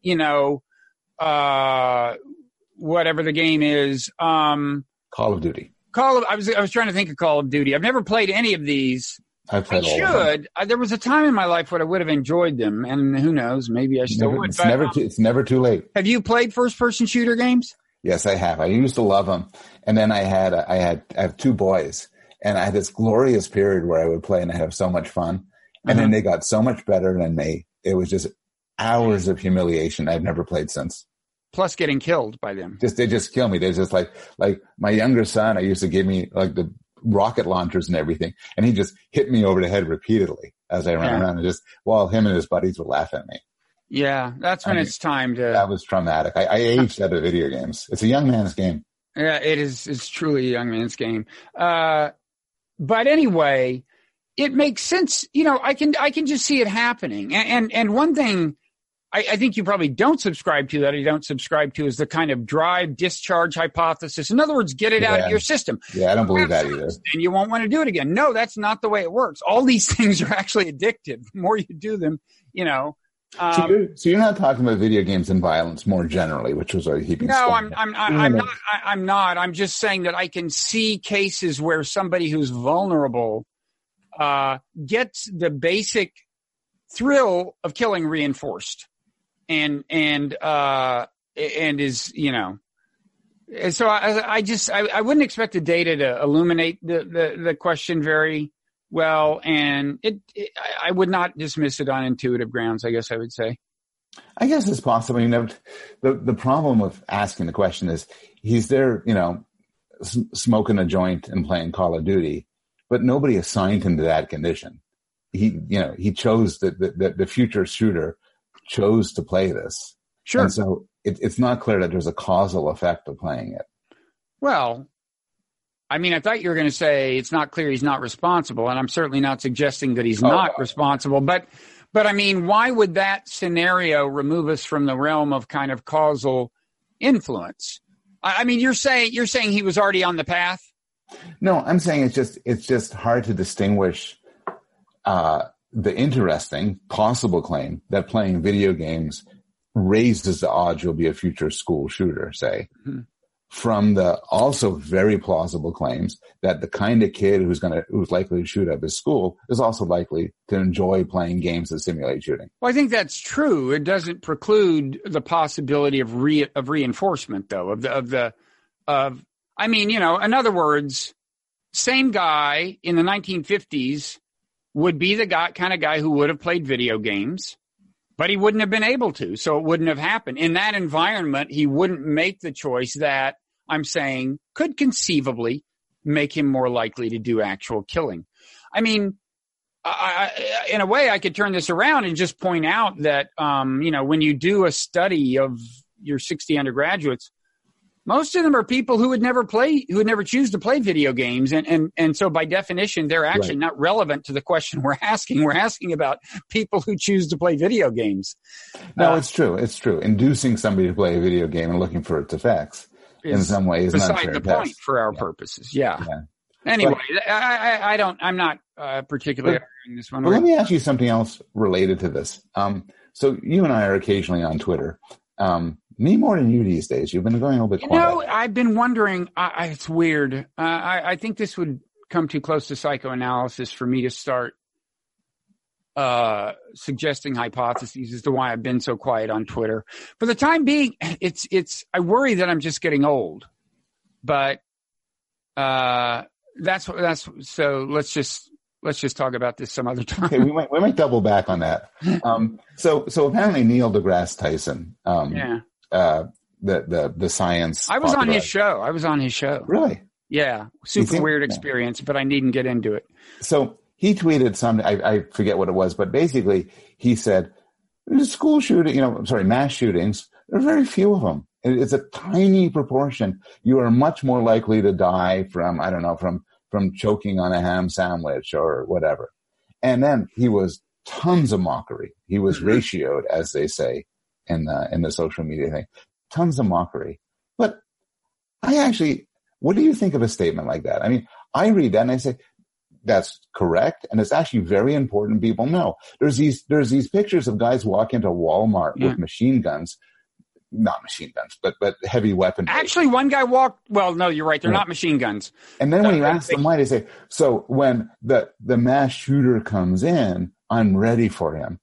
whatever the game is, Call of Duty. I was trying to think of Call of Duty. I've never played any of these. I've played all of them. There was a time in my life when I would have enjoyed them, and who knows, maybe I still would. It's never too late. Have you played first-person shooter games? Yes, I have. I used to love them, and then I have 2 boys, and I had this glorious period where I would play and I have so much fun, and then they got so much better than me. It was just hours of humiliation. I've never played since. Plus getting killed by them. They just kill me. They're just like my younger son, I used to give me like the rocket launchers and everything, and he just hit me over the head repeatedly as I ran around, and just while him and his buddies would laugh at me. Yeah, that's when it's time to. That was traumatic. I aged out of video games. It's a young man's game. Yeah, it is. It's truly a young man's game. But anyway, it makes sense. I can just see it happening. And one thing I think you probably don't subscribe to that. You don't subscribe to is the kind of drive discharge hypothesis. In other words, get it out of your system. Yeah, I don't believe that either. And you won't want to do it again. No, that's not the way it works. All these things are actually addictive. The more you do them, So you're not talking about video games and violence more generally, which was a heaping. No, I'm not. I'm just saying that I can see cases where somebody who's vulnerable gets the basic thrill of killing reinforced. And is, so I wouldn't expect the data to illuminate the question very well. And I would not dismiss it on intuitive grounds, I guess I would say. I guess it's possible. The problem with asking the question is he's there, smoking a joint and playing Call of Duty, but nobody assigned him to that condition. He chose the future shooter chose to play this. Sure. And so it's not clear that there's a causal effect of playing it. Well, I thought you were going to say it's not clear he's not responsible, and I'm certainly not suggesting that he's not responsible. But why would that scenario remove us from the realm of kind of causal influence? You're saying he was already on the path? No, I'm saying it's just hard to distinguish the interesting possible claim that playing video games raises the odds you'll be a future school shooter, say, from the also very plausible claims that the kind of kid who's likely to shoot up his school is also likely to enjoy playing games that simulate shooting. Well, I think that's true. It doesn't preclude the possibility of reinforcement, though. In other words, same guy in the 1950s would be the kind of guy who would have played video games, but he wouldn't have been able to, so it wouldn't have happened. In that environment, he wouldn't make the choice that I'm saying could conceivably make him more likely to do actual killing. I mean, in a way, I could turn this around and just point out that, when you do a study of your 60 undergraduates, most of them are people who would never choose to play video games. And so by definition, they're actually not relevant to the question we're asking. We're asking about people who choose to play video games. No, it's true. It's true. Inducing somebody to play a video game and looking for its effects in some way is beside the point for our purposes. Yeah. Anyway, I'm not particularly arguing this one. But let me ask you something else related to this. So you and I are occasionally on Twitter. Me more than you these days. You've been going a little bit quiet. I've been wondering. It's weird. I think this would come too close to psychoanalysis for me to start suggesting hypotheses as to why I've been so quiet on Twitter. For the time being, I worry that I'm just getting old. But that's so. Let's just talk about this some other time. Okay, we might double back on that. So apparently Neil deGrasse Tyson. The science. I was on his show. Really? Yeah. Super weird experience, but I needn't get into it. So he tweeted something, I forget what it was, but basically he said, school shooting, mass shootings, there are very few of them. It's a tiny proportion. You are much more likely to die from, from choking on a ham sandwich or whatever. And then he was tons of mockery. He was ratioed, as they say in the social media thing. Tons of mockery. But what do you think of a statement like that? I mean, I read that and I say, that's correct. And it's actually very important people know. There's these pictures of guys walking into Walmart with machine guns. Not machine guns, but heavy weaponry. Actually, one guy walked. Well, no, you're right. They're not machine guns. And then when you ask them why, they say, so when the mass shooter comes in, I'm ready for him.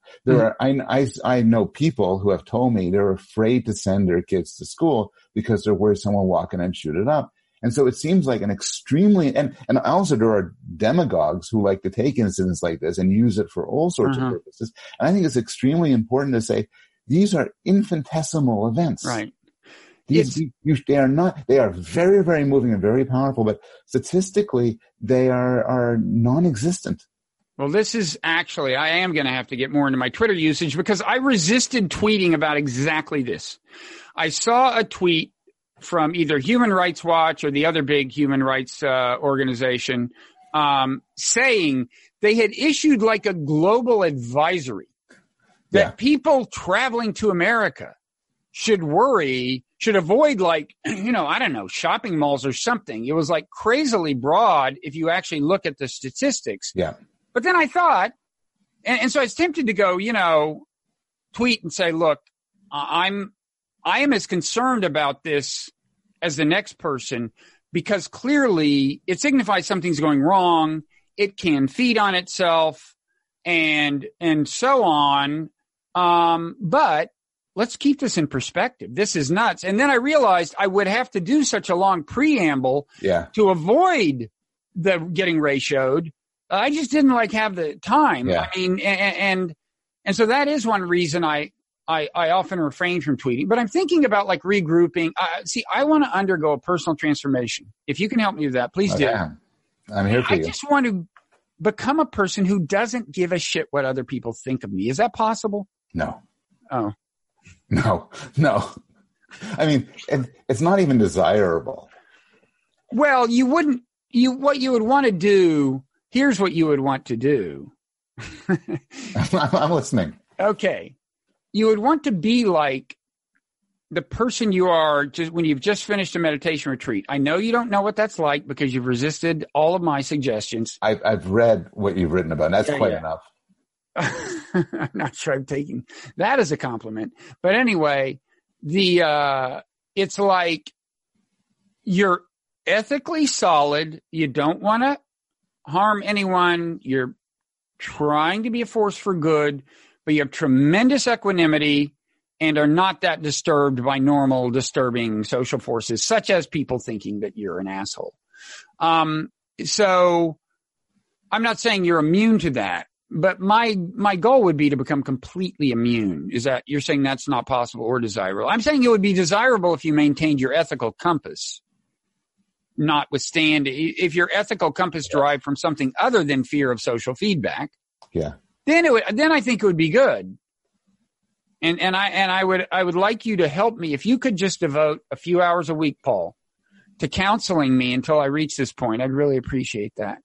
I know people who have told me they're afraid to send their kids to school because they're worried someone will walk in and shoot it up. And so it seems like an extremely, and also there are demagogues who like to take incidents like this and use it for all sorts of purposes. And I think it's extremely important to say, these are infinitesimal events. Right. They are very, very moving and very powerful, but statistically, they are non-existent. Well, this is actually, I am going to have to get more into my Twitter usage because I resisted tweeting about exactly this. I saw a tweet from either Human Rights Watch or the other big human rights organization saying they had issued like a global advisory that people traveling to America should avoid shopping malls or something. It was like crazily broad if you actually look at the statistics. Yeah. But then I thought, and so I was tempted to go, tweet and say, look, I am as concerned about this as the next person because clearly it signifies something's going wrong. It can feed on itself and so on. But let's keep this in perspective. This is nuts. And then I realized I would have to do such a long preamble to avoid the getting ratioed. I just didn't have the time. Yeah. I mean, and so that is one reason I often refrain from tweeting, but I'm thinking about regrouping. I want to undergo a personal transformation. If you can help me with that, please do. I'm here for you. I just want to become a person who doesn't give a shit what other people think of me. Is that possible? No. Oh. No. I mean, it's not even desirable. Well, what you would want to do, here's what you would want to do. I'm listening. Okay. You would want to be like the person you are just when you've just finished a meditation retreat. I know you don't know what that's like because you've resisted all of my suggestions. I've read what you've written about. That's quite enough. I'm not sure I'm taking that as a compliment. But anyway, it's like you're ethically solid. You don't want to harm anyone. You're trying to be a force for good, but you have tremendous equanimity and are not that disturbed by normal disturbing social forces, such as people thinking that you're an asshole. So I'm not saying you're immune to that, but my goal would be to become completely immune. Is that you're saying that's not possible or desirable? I'm saying it would be desirable if you maintained your ethical compass. notwithstand, if your ethical compass derived from something other than fear of social feedback, then I think it would be good. And I would like you to help me. If you could just devote a few hours a week, Paul, to counseling me until I reach this point, I'd really appreciate that.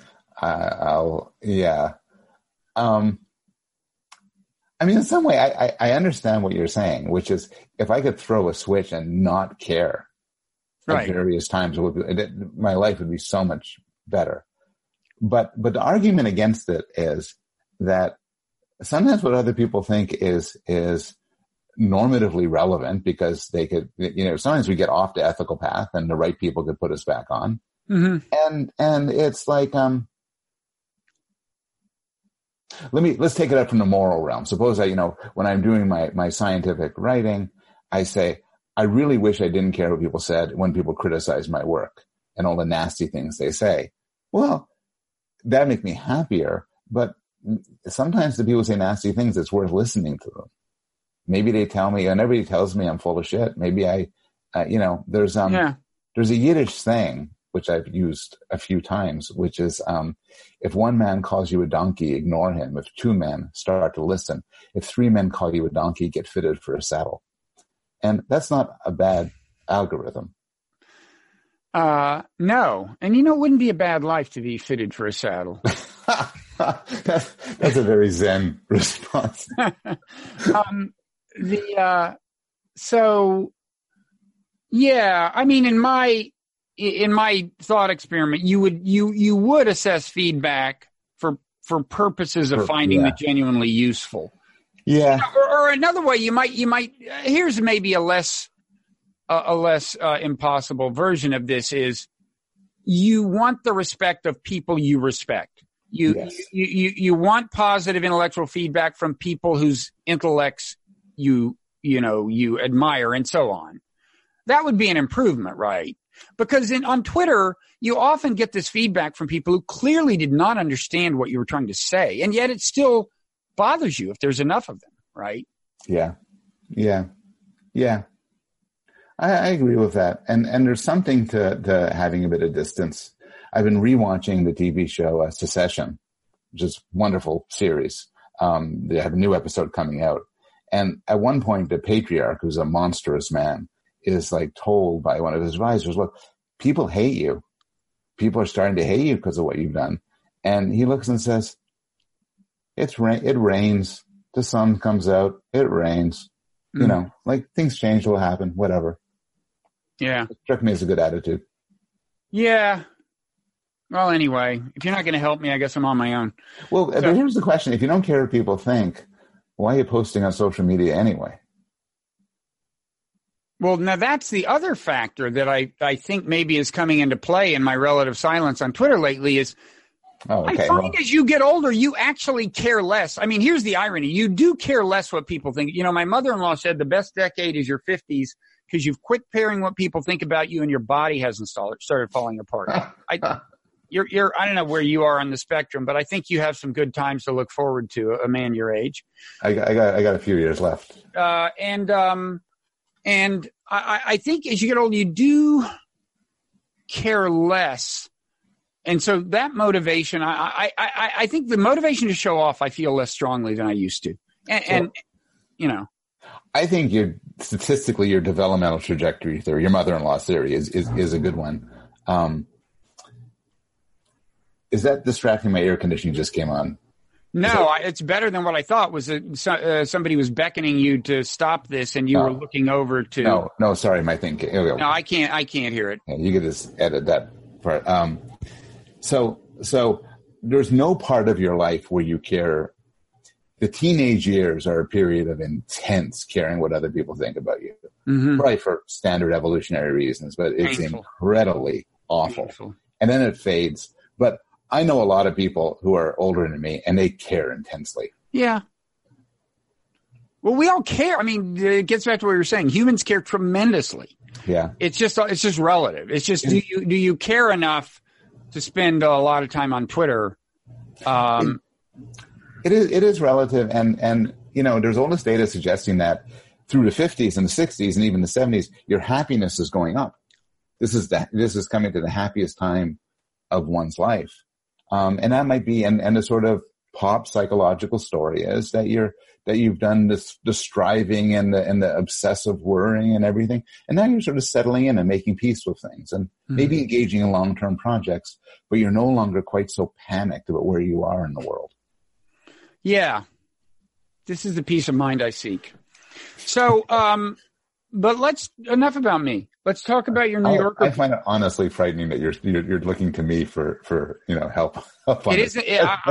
I mean, in some way, I understand what you're saying, which is if I could throw a switch and not care at various times, my life would be so much better. But the argument against it is that sometimes what other people think is normatively relevant because they could, sometimes we get off the ethical path and the right people could put us back on. Mm-hmm. And it's like, let's take it up from the moral realm. Suppose when I'm doing my scientific writing, I say, I really wish I didn't care what people said when people criticize my work and all the nasty things they say. Well, that'd make me happier, but sometimes the people say nasty things, it's worth listening to them. Maybe they tell me, and everybody tells me I'm full of shit. Maybe there's a Yiddish thing, which I've used a few times, which is, if one man calls you a donkey, ignore him. If two men, start to listen. If three men call you a donkey, get fitted for a saddle. And that's not a bad algorithm. No. And it wouldn't be a bad life to be fitted for a saddle. That's a very Zen response. I mean, in my thought experiment, you would assess feedback for purposes of finding it genuinely useful. Yeah. Or another way, you might, here's maybe a less impossible version of this is you want the respect of people you respect. You want positive intellectual feedback from people whose intellects you admire and so on. That would be an improvement, right? Because on Twitter, you often get this feedback from people who clearly did not understand what you were trying to say, and yet it still bothers you if there's enough of them, right? Yeah. I agree with that. And there's something to having a bit of distance. I've been rewatching the TV show Succession, which is a wonderful series. They have a new episode coming out. And at one point, the patriarch, who's a monstrous man, is told by one of his advisors, look, people hate you. People are starting to hate you because of what you've done. And he looks and says, it rains. The sun comes out. It rains. Things change, will happen, whatever. Yeah. It struck me as a good attitude. Yeah. Well, anyway, if you're not going to help me, I guess I'm on my own. Well, but here's the question. If you don't care what people think, why are you posting on social media anyway? Well, now that's the other factor that I think maybe is coming into play in my relative silence on Twitter lately is I find as you get older, you actually care less. I mean, here's the irony. You do care less what people think. My mother-in-law said the best decade is your 50s because you've quit caring what people think about you and your body hasn't started falling apart. I don't know where you are on the spectrum, but I think you have some good times to look forward to, a man your age. I got a few years left. And I think as you get older, you do care less. And so that motivation, I think the motivation to show off, I feel less strongly than I used to. I think statistically, your developmental trajectory theory, your mother-in-law's theory is a good one. Is that distracting? My air conditioning just came on. No, it's better than what I thought was somebody was beckoning you to stop this and you were looking over to. No, sorry, my thing. No, I can't hear it. Yeah, you can just edit that part. So there's no part of your life where you care. The teenage years are a period of intense caring what other people think about you. Mm-hmm. Probably for standard evolutionary reasons, but it's incredibly awful. Painful. And then it fades. But I know a lot of people who are older than me, and they care intensely. Yeah. Well, we all care. I mean, it gets back to what you were saying. Humans care tremendously. Yeah. It's just relative. It's just do you care enough to spend a lot of time on Twitter? It is relative, and there's all this data suggesting that through the 50s and the 60s and even the 70s, your happiness is going up. this is coming to the happiest time of one's life. And that might be, and the sort of pop psychological story is that you've done the striving and the obsessive worrying and everything. And now you're sort of settling in and making peace with things and maybe engaging in long-term projects, but you're no longer quite so panicked about where you are in the world. Yeah. This is the peace of mind I seek. So, but enough about me. Let's talk about your New Yorker. I find it honestly frightening that you're looking to me for help. It isn't.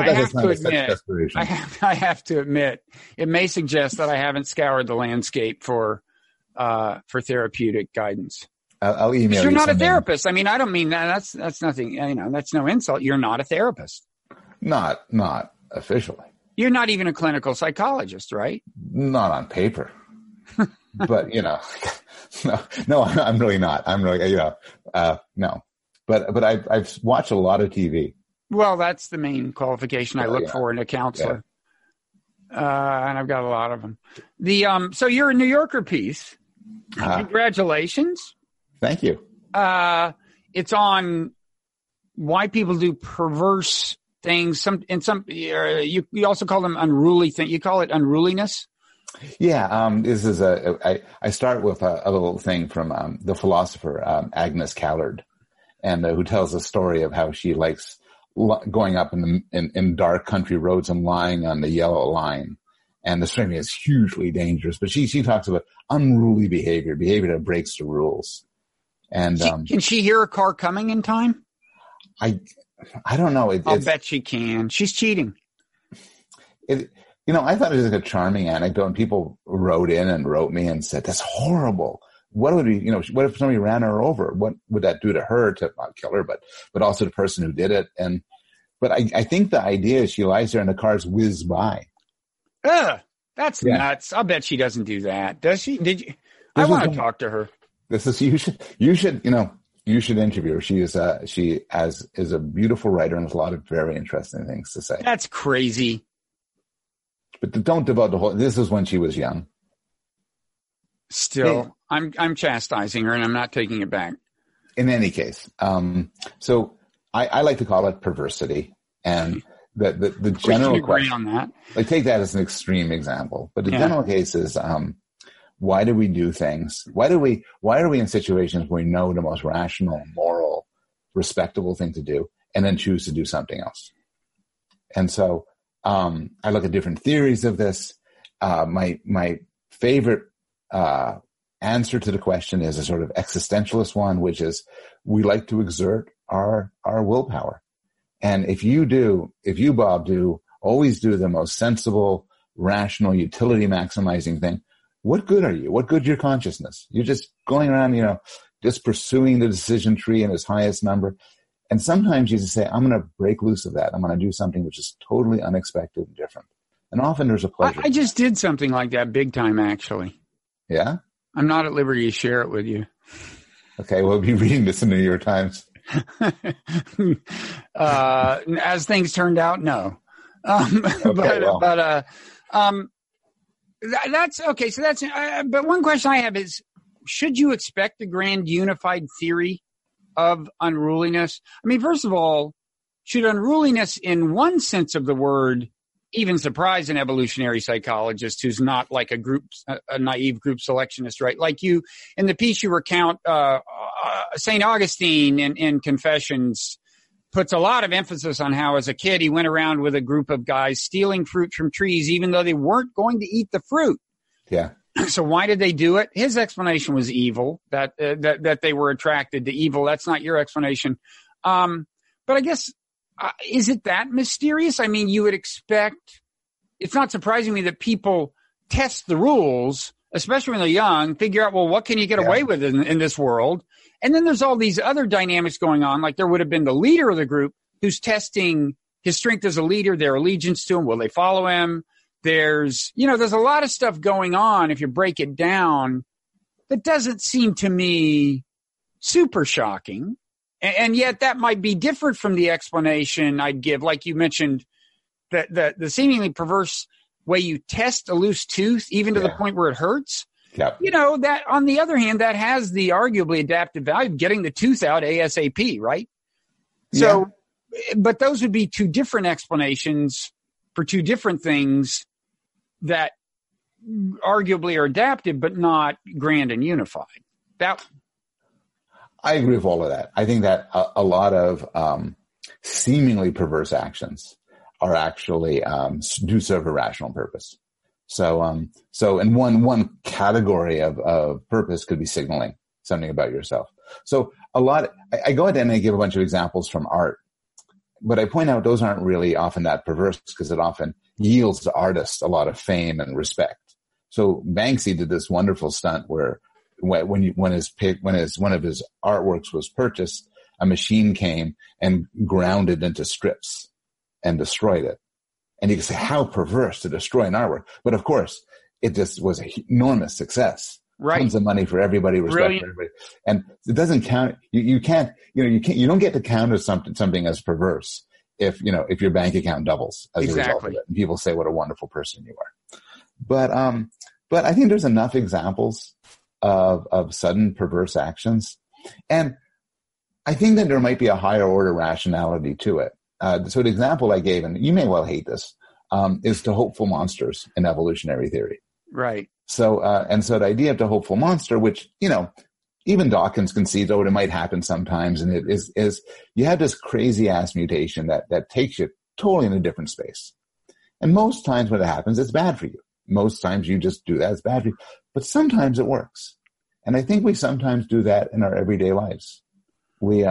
I have to admit, it may suggest that I haven't scoured the landscape for therapeutic guidance. I'll email you. You're not something. a therapist. I mean, I don't mean that. That's nothing. That's no insult. You're not a therapist. Not officially. You're not even a clinical psychologist, right? Not on paper. But no, I'm really not. I'm really, no. But I've watched a lot of TV. Well, that's the main qualification I look for in a counselor. Yeah. And I've got a lot of them. So you're a New Yorker piece. Congratulations. Thank you. It's on why people do perverse things. You also call them unruly things. You call it unruliness. Yeah. This is I start with a little thing from the philosopher Agnes Callard, and who tells a story of how she likes going up in dark country roads and lying on the yellow line. And the swimming is hugely dangerous, but she talks about unruly behavior that breaks the rules. And can she hear a car coming in time? I don't know. I'll bet she can. She's cheating. I thought it was like a charming anecdote, and people wrote me and said, that's horrible. What what if somebody ran her over? What would that do to her, to not kill her, but also the person who did it? But I think the idea is she lies there and the cars whiz by. That's nuts. I'll bet she doesn't do that. Does she? Did you? I want to talk to her. You should interview her. She is a beautiful writer and has a lot of very interesting things to say. That's crazy. But don't devote the whole. This is when she was young. Still, I'm chastising her, and I'm not taking it back. In any case, so I like to call it perversity, and the general question on that. Like, take that as an extreme example, but the general case is, why do we do things? Why are we in situations where we know the most rational, moral, respectable thing to do, and then choose to do something else? And so, I look at different theories of this. My favorite answer to the question is a sort of existentialist one, which is we like to exert our willpower. And if you, Bob, always do the most sensible, rational, utility maximizing thing, what good are you? What good is your consciousness? You're just going around, just pursuing the decision tree in its highest number. And sometimes you just say, I'm going to break loose of that. I'm going to do something which is totally unexpected and different. And often there's a pleasure. I just did something like that big time, actually. Yeah? I'm not at liberty to share it with you. Okay, we'll be reading this in the New York Times. As things turned out, no. That's okay. So that's, but one question I have is, should you expect a grand unified theory of unruliness? I mean, first of all, should unruliness in one sense of the word even surprise an evolutionary psychologist who's not like a naive group selectionist, right? Like you, in the piece you recount, St. Augustine in Confessions puts a lot of emphasis on how as a kid he went around with a group of guys stealing fruit from trees even though they weren't going to eat the fruit. Yeah. So why did they do it? His explanation was evil, that they were attracted to evil. That's not your explanation. But I guess, is it that mysterious? I mean, you would expect, it's not surprising me that people test the rules, especially when they're young, figure out, well, what can you get away with in this world? And then there's all these other dynamics going on. Like there would have been the leader of the group who's testing his strength as a leader, their allegiance to him. Will they follow him? There's a lot of stuff going on if you break it down that doesn't seem to me super shocking. And yet that might be different from the explanation I'd give. Like you mentioned, that the seemingly perverse way you test a loose tooth, even to the point where it hurts. Yep. That on the other hand, that has the arguably adaptive value of getting the tooth out ASAP, right? So, but those would be two different explanations for two different things that arguably are adaptive, but not grand and unified. I agree with all of that. I think that a lot of seemingly perverse actions are actually do serve a rational purpose. So in one category of purpose could be signaling something about yourself. So I go ahead and I give a bunch of examples from art, but I point out those aren't really often that perverse because it often yields to artists a lot of fame and respect. So Banksy did this wonderful stunt where when one of his artworks was purchased, a machine came and ground it into strips and destroyed it. And you can say, how perverse to destroy an artwork. But of course, it just was an enormous success. Right. Tons of money for everybody, respect for everybody. And it doesn't count. You don't get to count as something as perverse if your bank account doubles as a result of it. And people say what a wonderful person you are. But I think there's enough examples of sudden perverse actions. And I think that there might be a higher order rationality to it. So the example I gave, and you may well hate this, is to hopeful monsters in evolutionary theory. Right. So the idea of the hopeful monster, which, even Dawkins concedes, it might happen sometimes. And it is you have this crazy ass mutation that takes you totally in a different space. And most times when it happens, it's bad for you. Most times you just do that. It's bad for you. But sometimes it works. And I think we sometimes do that in our everyday lives. We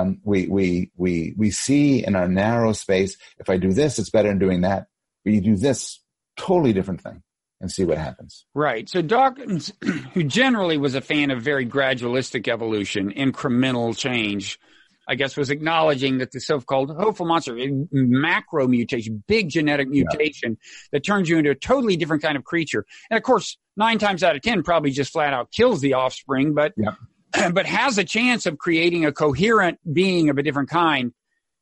see in our narrow space, if I do this, it's better than doing that. But you do this totally different thing and see what happens. Right. So Dawkins, who generally was a fan of very gradualistic evolution, incremental change, I guess was acknowledging that the so-called hopeful monster, a macro mutation, big genetic mutation that turns you into a totally different kind of creature. And of course, 9 times out of 10 probably just flat out kills the offspring, but has a chance of creating a coherent being of a different kind.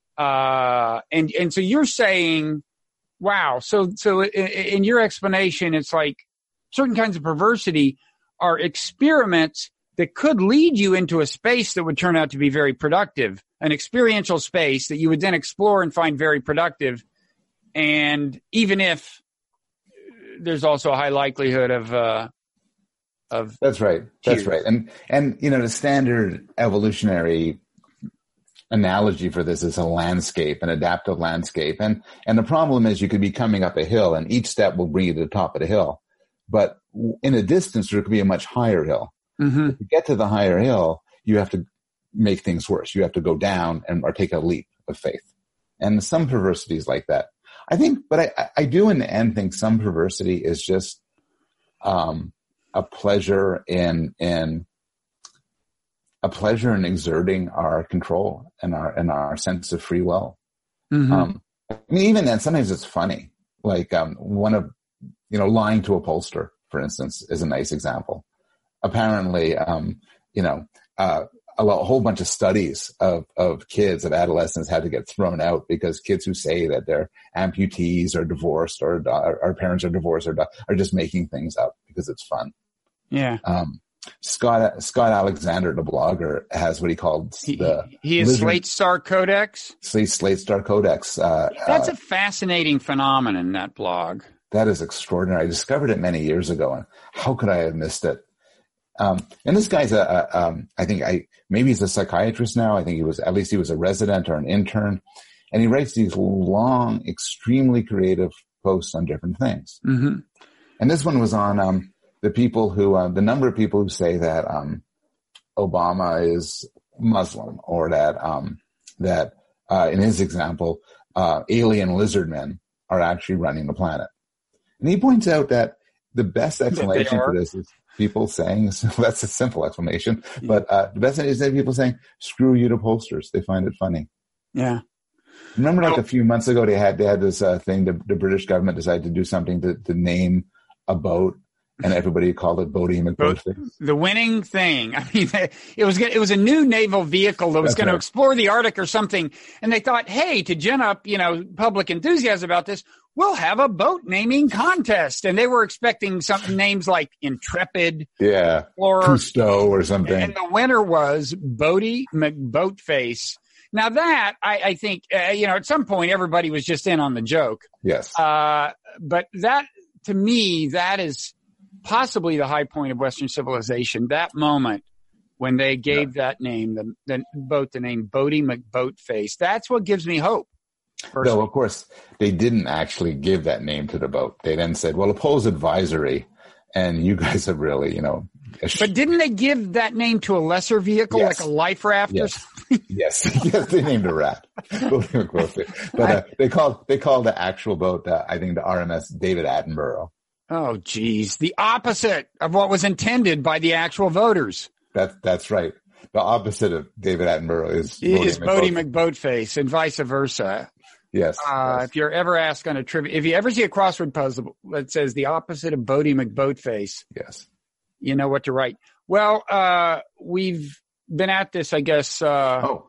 And so you're saying, wow. So in your explanation, it's like certain kinds of perversity are experiments that could lead you into a space that would turn out to be very productive, an experiential space that you would then explore and find very productive. And even if there's also a high likelihood of That's right. That's right. And the standard evolutionary analogy for this is a landscape, an adaptive landscape. And the problem is you could be coming up a hill and each step will bring you to the top of the hill. But in a distance, there could be a much higher hill. Mm-hmm. To get to the higher hill, you have to make things worse. You have to go down or take a leap of faith. And some perversity is like that. I think, but I do in the end think some perversity is just a pleasure in exerting our control and our sense of free will. Mm-hmm. Even then, sometimes it's funny. Like lying to a pollster, for instance, is a nice example. Apparently, a whole bunch of studies of kids, of adolescents, had to get thrown out because kids who say that they're amputees or divorced or our parents are divorced are just making things up because it's fun. Yeah. Scott Alexander, the blogger, has what he called he is Slate Star Codex. Slate Star Codex. That's a fascinating phenomenon, that blog. That is extraordinary. I discovered it many years ago, and how could I have missed it? And this guy's maybe he's a psychiatrist now. I think he was a resident or an intern, and he writes these long, extremely creative posts on different things. Mm-hmm. And this one was on the number of people who say that Obama is Muslim, or that in his example, alien lizard men are actually running the planet. And he points out that the best explanation for this is people saying, that's a simple explanation, but the best is that people saying, screw you to pollsters. They find it funny. Yeah. Remember a few months ago, they had this thing, the British government decided to do something to name a boat, and everybody called it Boaty McBoat. The winning thing. I mean, it was a new naval vehicle that was going to explore the Arctic or something. And they thought, hey, to gin up, public enthusiasm about this, we'll have a boat naming contest. And they were expecting some names like Intrepid. Yeah. Or Cousteau or something. And the winner was Bodie McBoatface. Now that, I think, at some point everybody was just in on the joke. Yes. But that, to me, that is possibly the high point of Western civilization. That moment when they gave that name, the name Bodie McBoatface. That's what gives me hope. Personally. Though, of course, they didn't actually give that name to the boat. They then said, well, Apollo's advisory, and you guys have really, But didn't they give that name to a lesser vehicle, like a life raft or something? Yes, they named a raft. But they called the actual boat, I think, the RMS David Attenborough. Oh, geez. The opposite of what was intended by the actual voters. That's right. The opposite of David Attenborough is Bodie McBoatface, and vice versa. Yes. If you're ever asked on a trivia, if you ever see a crossword puzzle that says the opposite of Bodie McBoatface, yes, you know what to write. Well, we've been at this, I guess. Time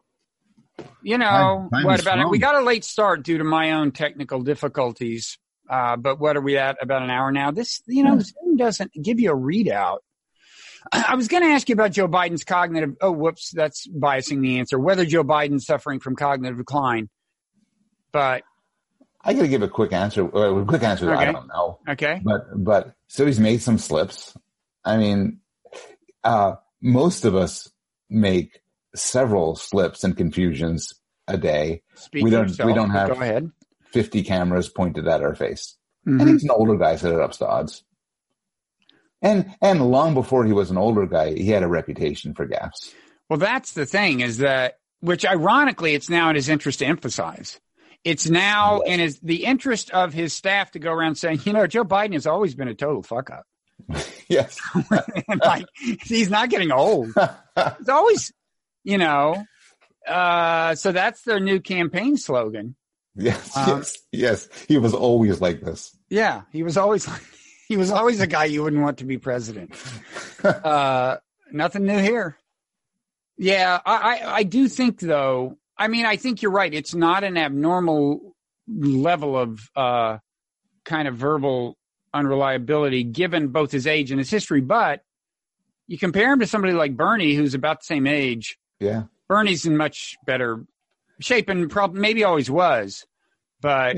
what about it? We got a late start due to my own technical difficulties. But what are we at? About an hour now. This, this thing doesn't give you a readout. I was going to ask you about Joe Biden's cognitive. Oh, whoops, that's biasing the answer. Whether Joe Biden's suffering from cognitive decline, but I got to give a quick answer. Okay. I don't know. Okay, but so he's made some slips. I mean, most of us make several slips and confusions a day. We don't have go ahead. 50 cameras pointed at our face. Mm-hmm. And he's an older guy, so it ups the odds. And long before he was an older guy, he had a reputation for gaffes. Well, that's the thing, is that, which ironically, it's now in his interest to emphasize. It's now in the interest of his staff to go around saying, Joe Biden has always been a total fuck up. Yes. Like, he's not getting old. It's always, so that's their new campaign slogan. Yes. He was always like this. Yeah, he was always a guy you wouldn't want to be president. Nothing new here. Yeah, I do think, though, I think you're right. It's not an abnormal level of kind of verbal unreliability given both his age and his history. But you compare him to somebody like Bernie, who's about the same age. Yeah. Bernie's in much better shape and maybe always was. But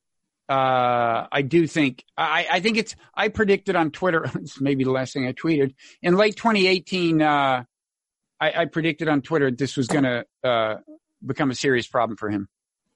I do think I think I predicted on Twitter, it's maybe the last thing I tweeted, in late 2018, I predicted on Twitter this was going to become a serious problem for him.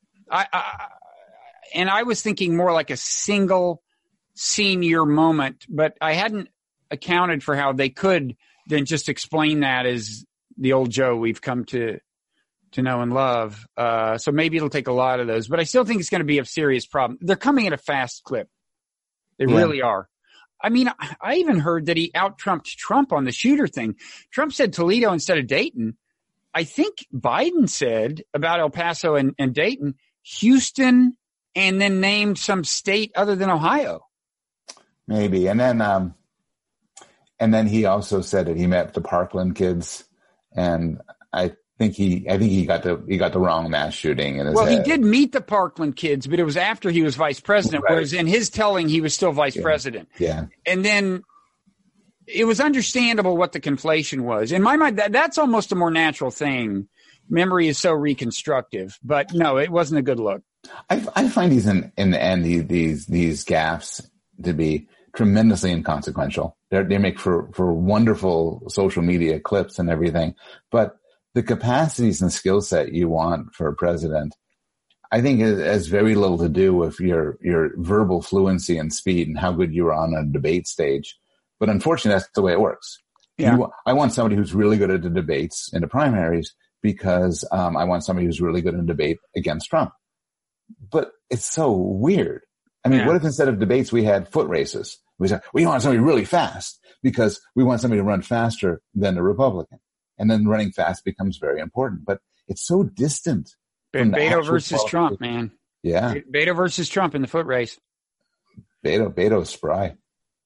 And I was thinking more like a single senior moment, but I hadn't accounted for how they could then just explain that as the old Joe we've come to know and love. So maybe it'll take a lot of those, but I still think it's going to be a serious problem. They're coming at a fast clip. They really are. I even heard that he out-Trumped Trump on the shooter thing. Trump said Toledo instead of Dayton. I think Biden said about El Paso and Dayton, Houston, and then named some state other than Ohio. Maybe. And then he also said that he met the Parkland kids, and I think he got the wrong mass shooting in his head. He did meet the Parkland kids, but it was after he was vice president, right. Whereas in his telling, he was still vice president. Yeah. And then it was understandable what the conflation was. In my mind, that's almost a more natural thing. Memory is so reconstructive, but no, it wasn't a good look. I find these in the end, these gaffes to be tremendously inconsequential. They make for wonderful social media clips and everything, but the capacities and skill set you want for a president, I think has very little to do with your verbal fluency and speed and how good you are on a debate stage. But unfortunately, that's the way it works. Yeah. I want somebody who's really good at the debates in the primaries because I want somebody who's really good in debate against Trump. But it's so weird. What if instead of debates we had foot races? We said, we want somebody really fast because we want somebody to run faster than the Republican. And then running fast becomes very important. But it's so distant. Beto versus Trump, man. Yeah. Beto versus Trump in the foot race. Beto's spry.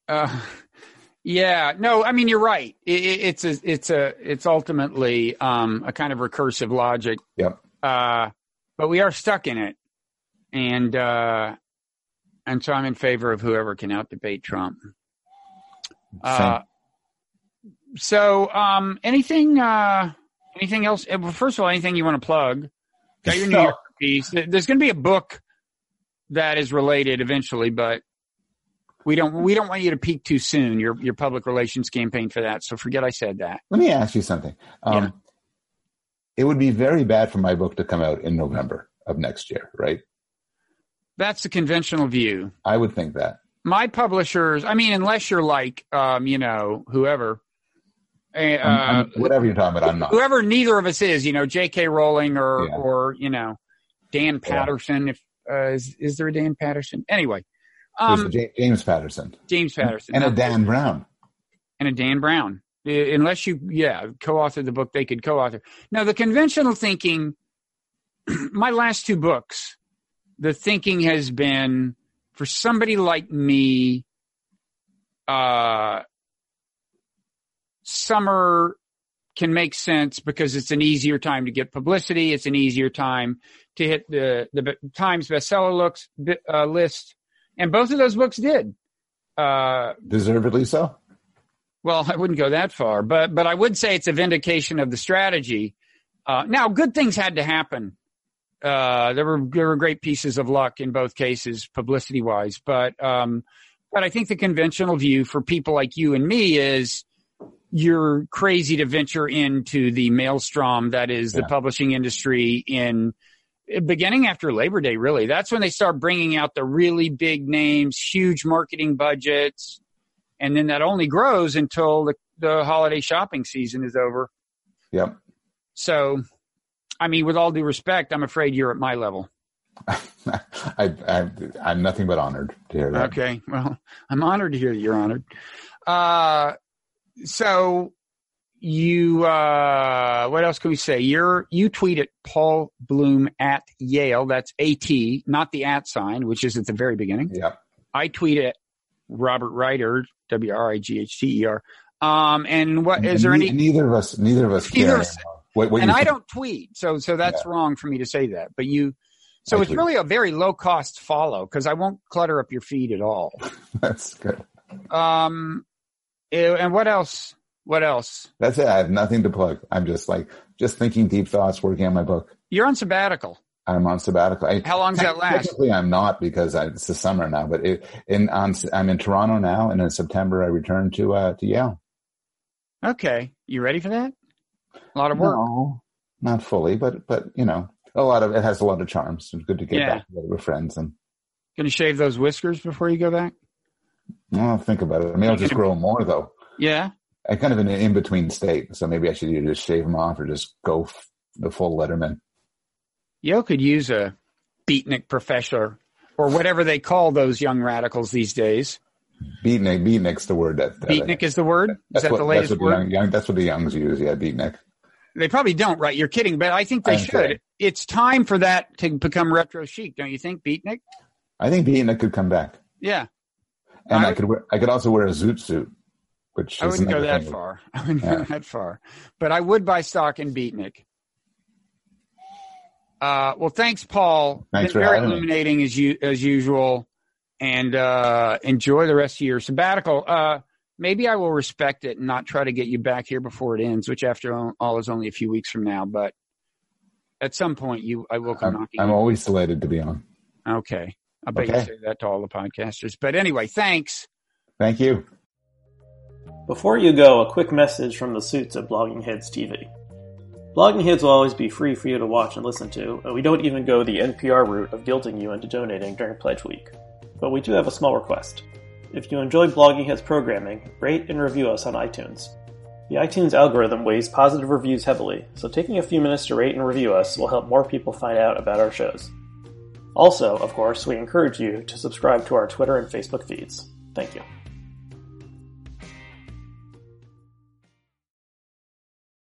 Yeah. No, you're right. It's ultimately a kind of recursive logic. Yep. But we are stuck in it. And And so I'm in favor of whoever can out-debate Trump. Anything else? Well, first of all, anything you want to plug? Got your New York piece. There's going to be a book that is related eventually, but we don't want you to peak too soon. Your public relations campaign for that. So forget I said that. Let me ask you something. It would be very bad for my book to come out in November of next year, right? That's the conventional view. I would think that. My publishers, I mean, unless you're like, whoever. Whatever you're talking about, I'm not. Whoever neither of us is, J.K. Rowling or Dan Patterson. Is there a Dan Patterson? Anyway. James Patterson. James Patterson. And a Dan Brown. And a Dan Brown. Unless you, co-authored the book, they could co-author. Now, the conventional thinking, my last two books, the thinking has been, for somebody like me, summer can make sense because it's an easier time to get publicity. It's an easier time to hit the Times bestseller list. And both of those books did. Deservedly so? Well, I wouldn't go that far, but I would say it's a vindication of the strategy. Now, good things had to happen. There were great pieces of luck in both cases, publicity-wise. But I think the conventional view for people like you and me is you're crazy to venture into the maelstrom that is the publishing industry beginning after Labor Day, really. That's when they start bringing out the really big names, huge marketing budgets. And then that only grows until the holiday shopping season is over. Yep. So, I mean, with all due respect, I'm afraid you're at my level. I'm nothing but honored to hear that. Okay. Well, I'm honored to hear that you're honored. So you, what else can we say? You tweet at Paul Bloom at Yale. That's AT, not the @ sign, which is at the very beginning. Yep. I tweet at Robert Reiter, WRIGHTER. And what is there any? Neither of us care. And I don't tweet, so that's wrong for me to say that. But so it's really a very low cost follow because I won't clutter up your feed at all. That's good. And what else? That's it. I have nothing to plug. I'm just thinking deep thoughts, working on my book. You're on sabbatical. I'm on sabbatical. How long does that last? Technically, I'm not because it's the summer now. But I'm in Toronto now, and in September I return to Yale. Okay, you ready for that? A lot of work. No, not fully, but it has a lot of charms. It's good to get back together with friends and. Going to shave those whiskers before you go back? I'll think about it. Maybe I'll just grow more though. Yeah. I'm kind of in an in-between state, so maybe I should either just shave them off or just go the full Letterman. Yale could use a beatnik professor or whatever they call those young radicals these days. Beatnik's the word. Beatnik is the word? Is that the latest word? That's what the youngs use, beatnik. They probably don't, right? You're kidding, but I think they should. Kidding. It's time for that to become retro chic, don't you think, beatnik? I think beatnik could come back. Yeah. And I could also wear a zoot suit. Which I wouldn't go that far. I wouldn't go that far. But I would buy stock in beatnik. Well, thanks, Paul. Thanks for very having illuminating as usual. And enjoy the rest of your sabbatical. Maybe I will respect it and not try to get you back here before it ends, which after all is only a few weeks from now. But at some point, I will come knocking. I'm always delighted to be on. Okay. I bet you say that to all the podcasters. But anyway, thanks. Thank you. Before you go, a quick message from the suits at Blogging Heads TV. Blogging Heads will always be free for you to watch and listen to, and we don't even go the NPR route of guilting you into donating during Pledge Week. But we do have a small request. If you enjoy Blogging Heads programming, rate and review us on iTunes. The iTunes algorithm weighs positive reviews heavily, so taking a few minutes to rate and review us will help more people find out about our shows. Also, of course, we encourage you to subscribe to our Twitter and Facebook feeds. Thank you.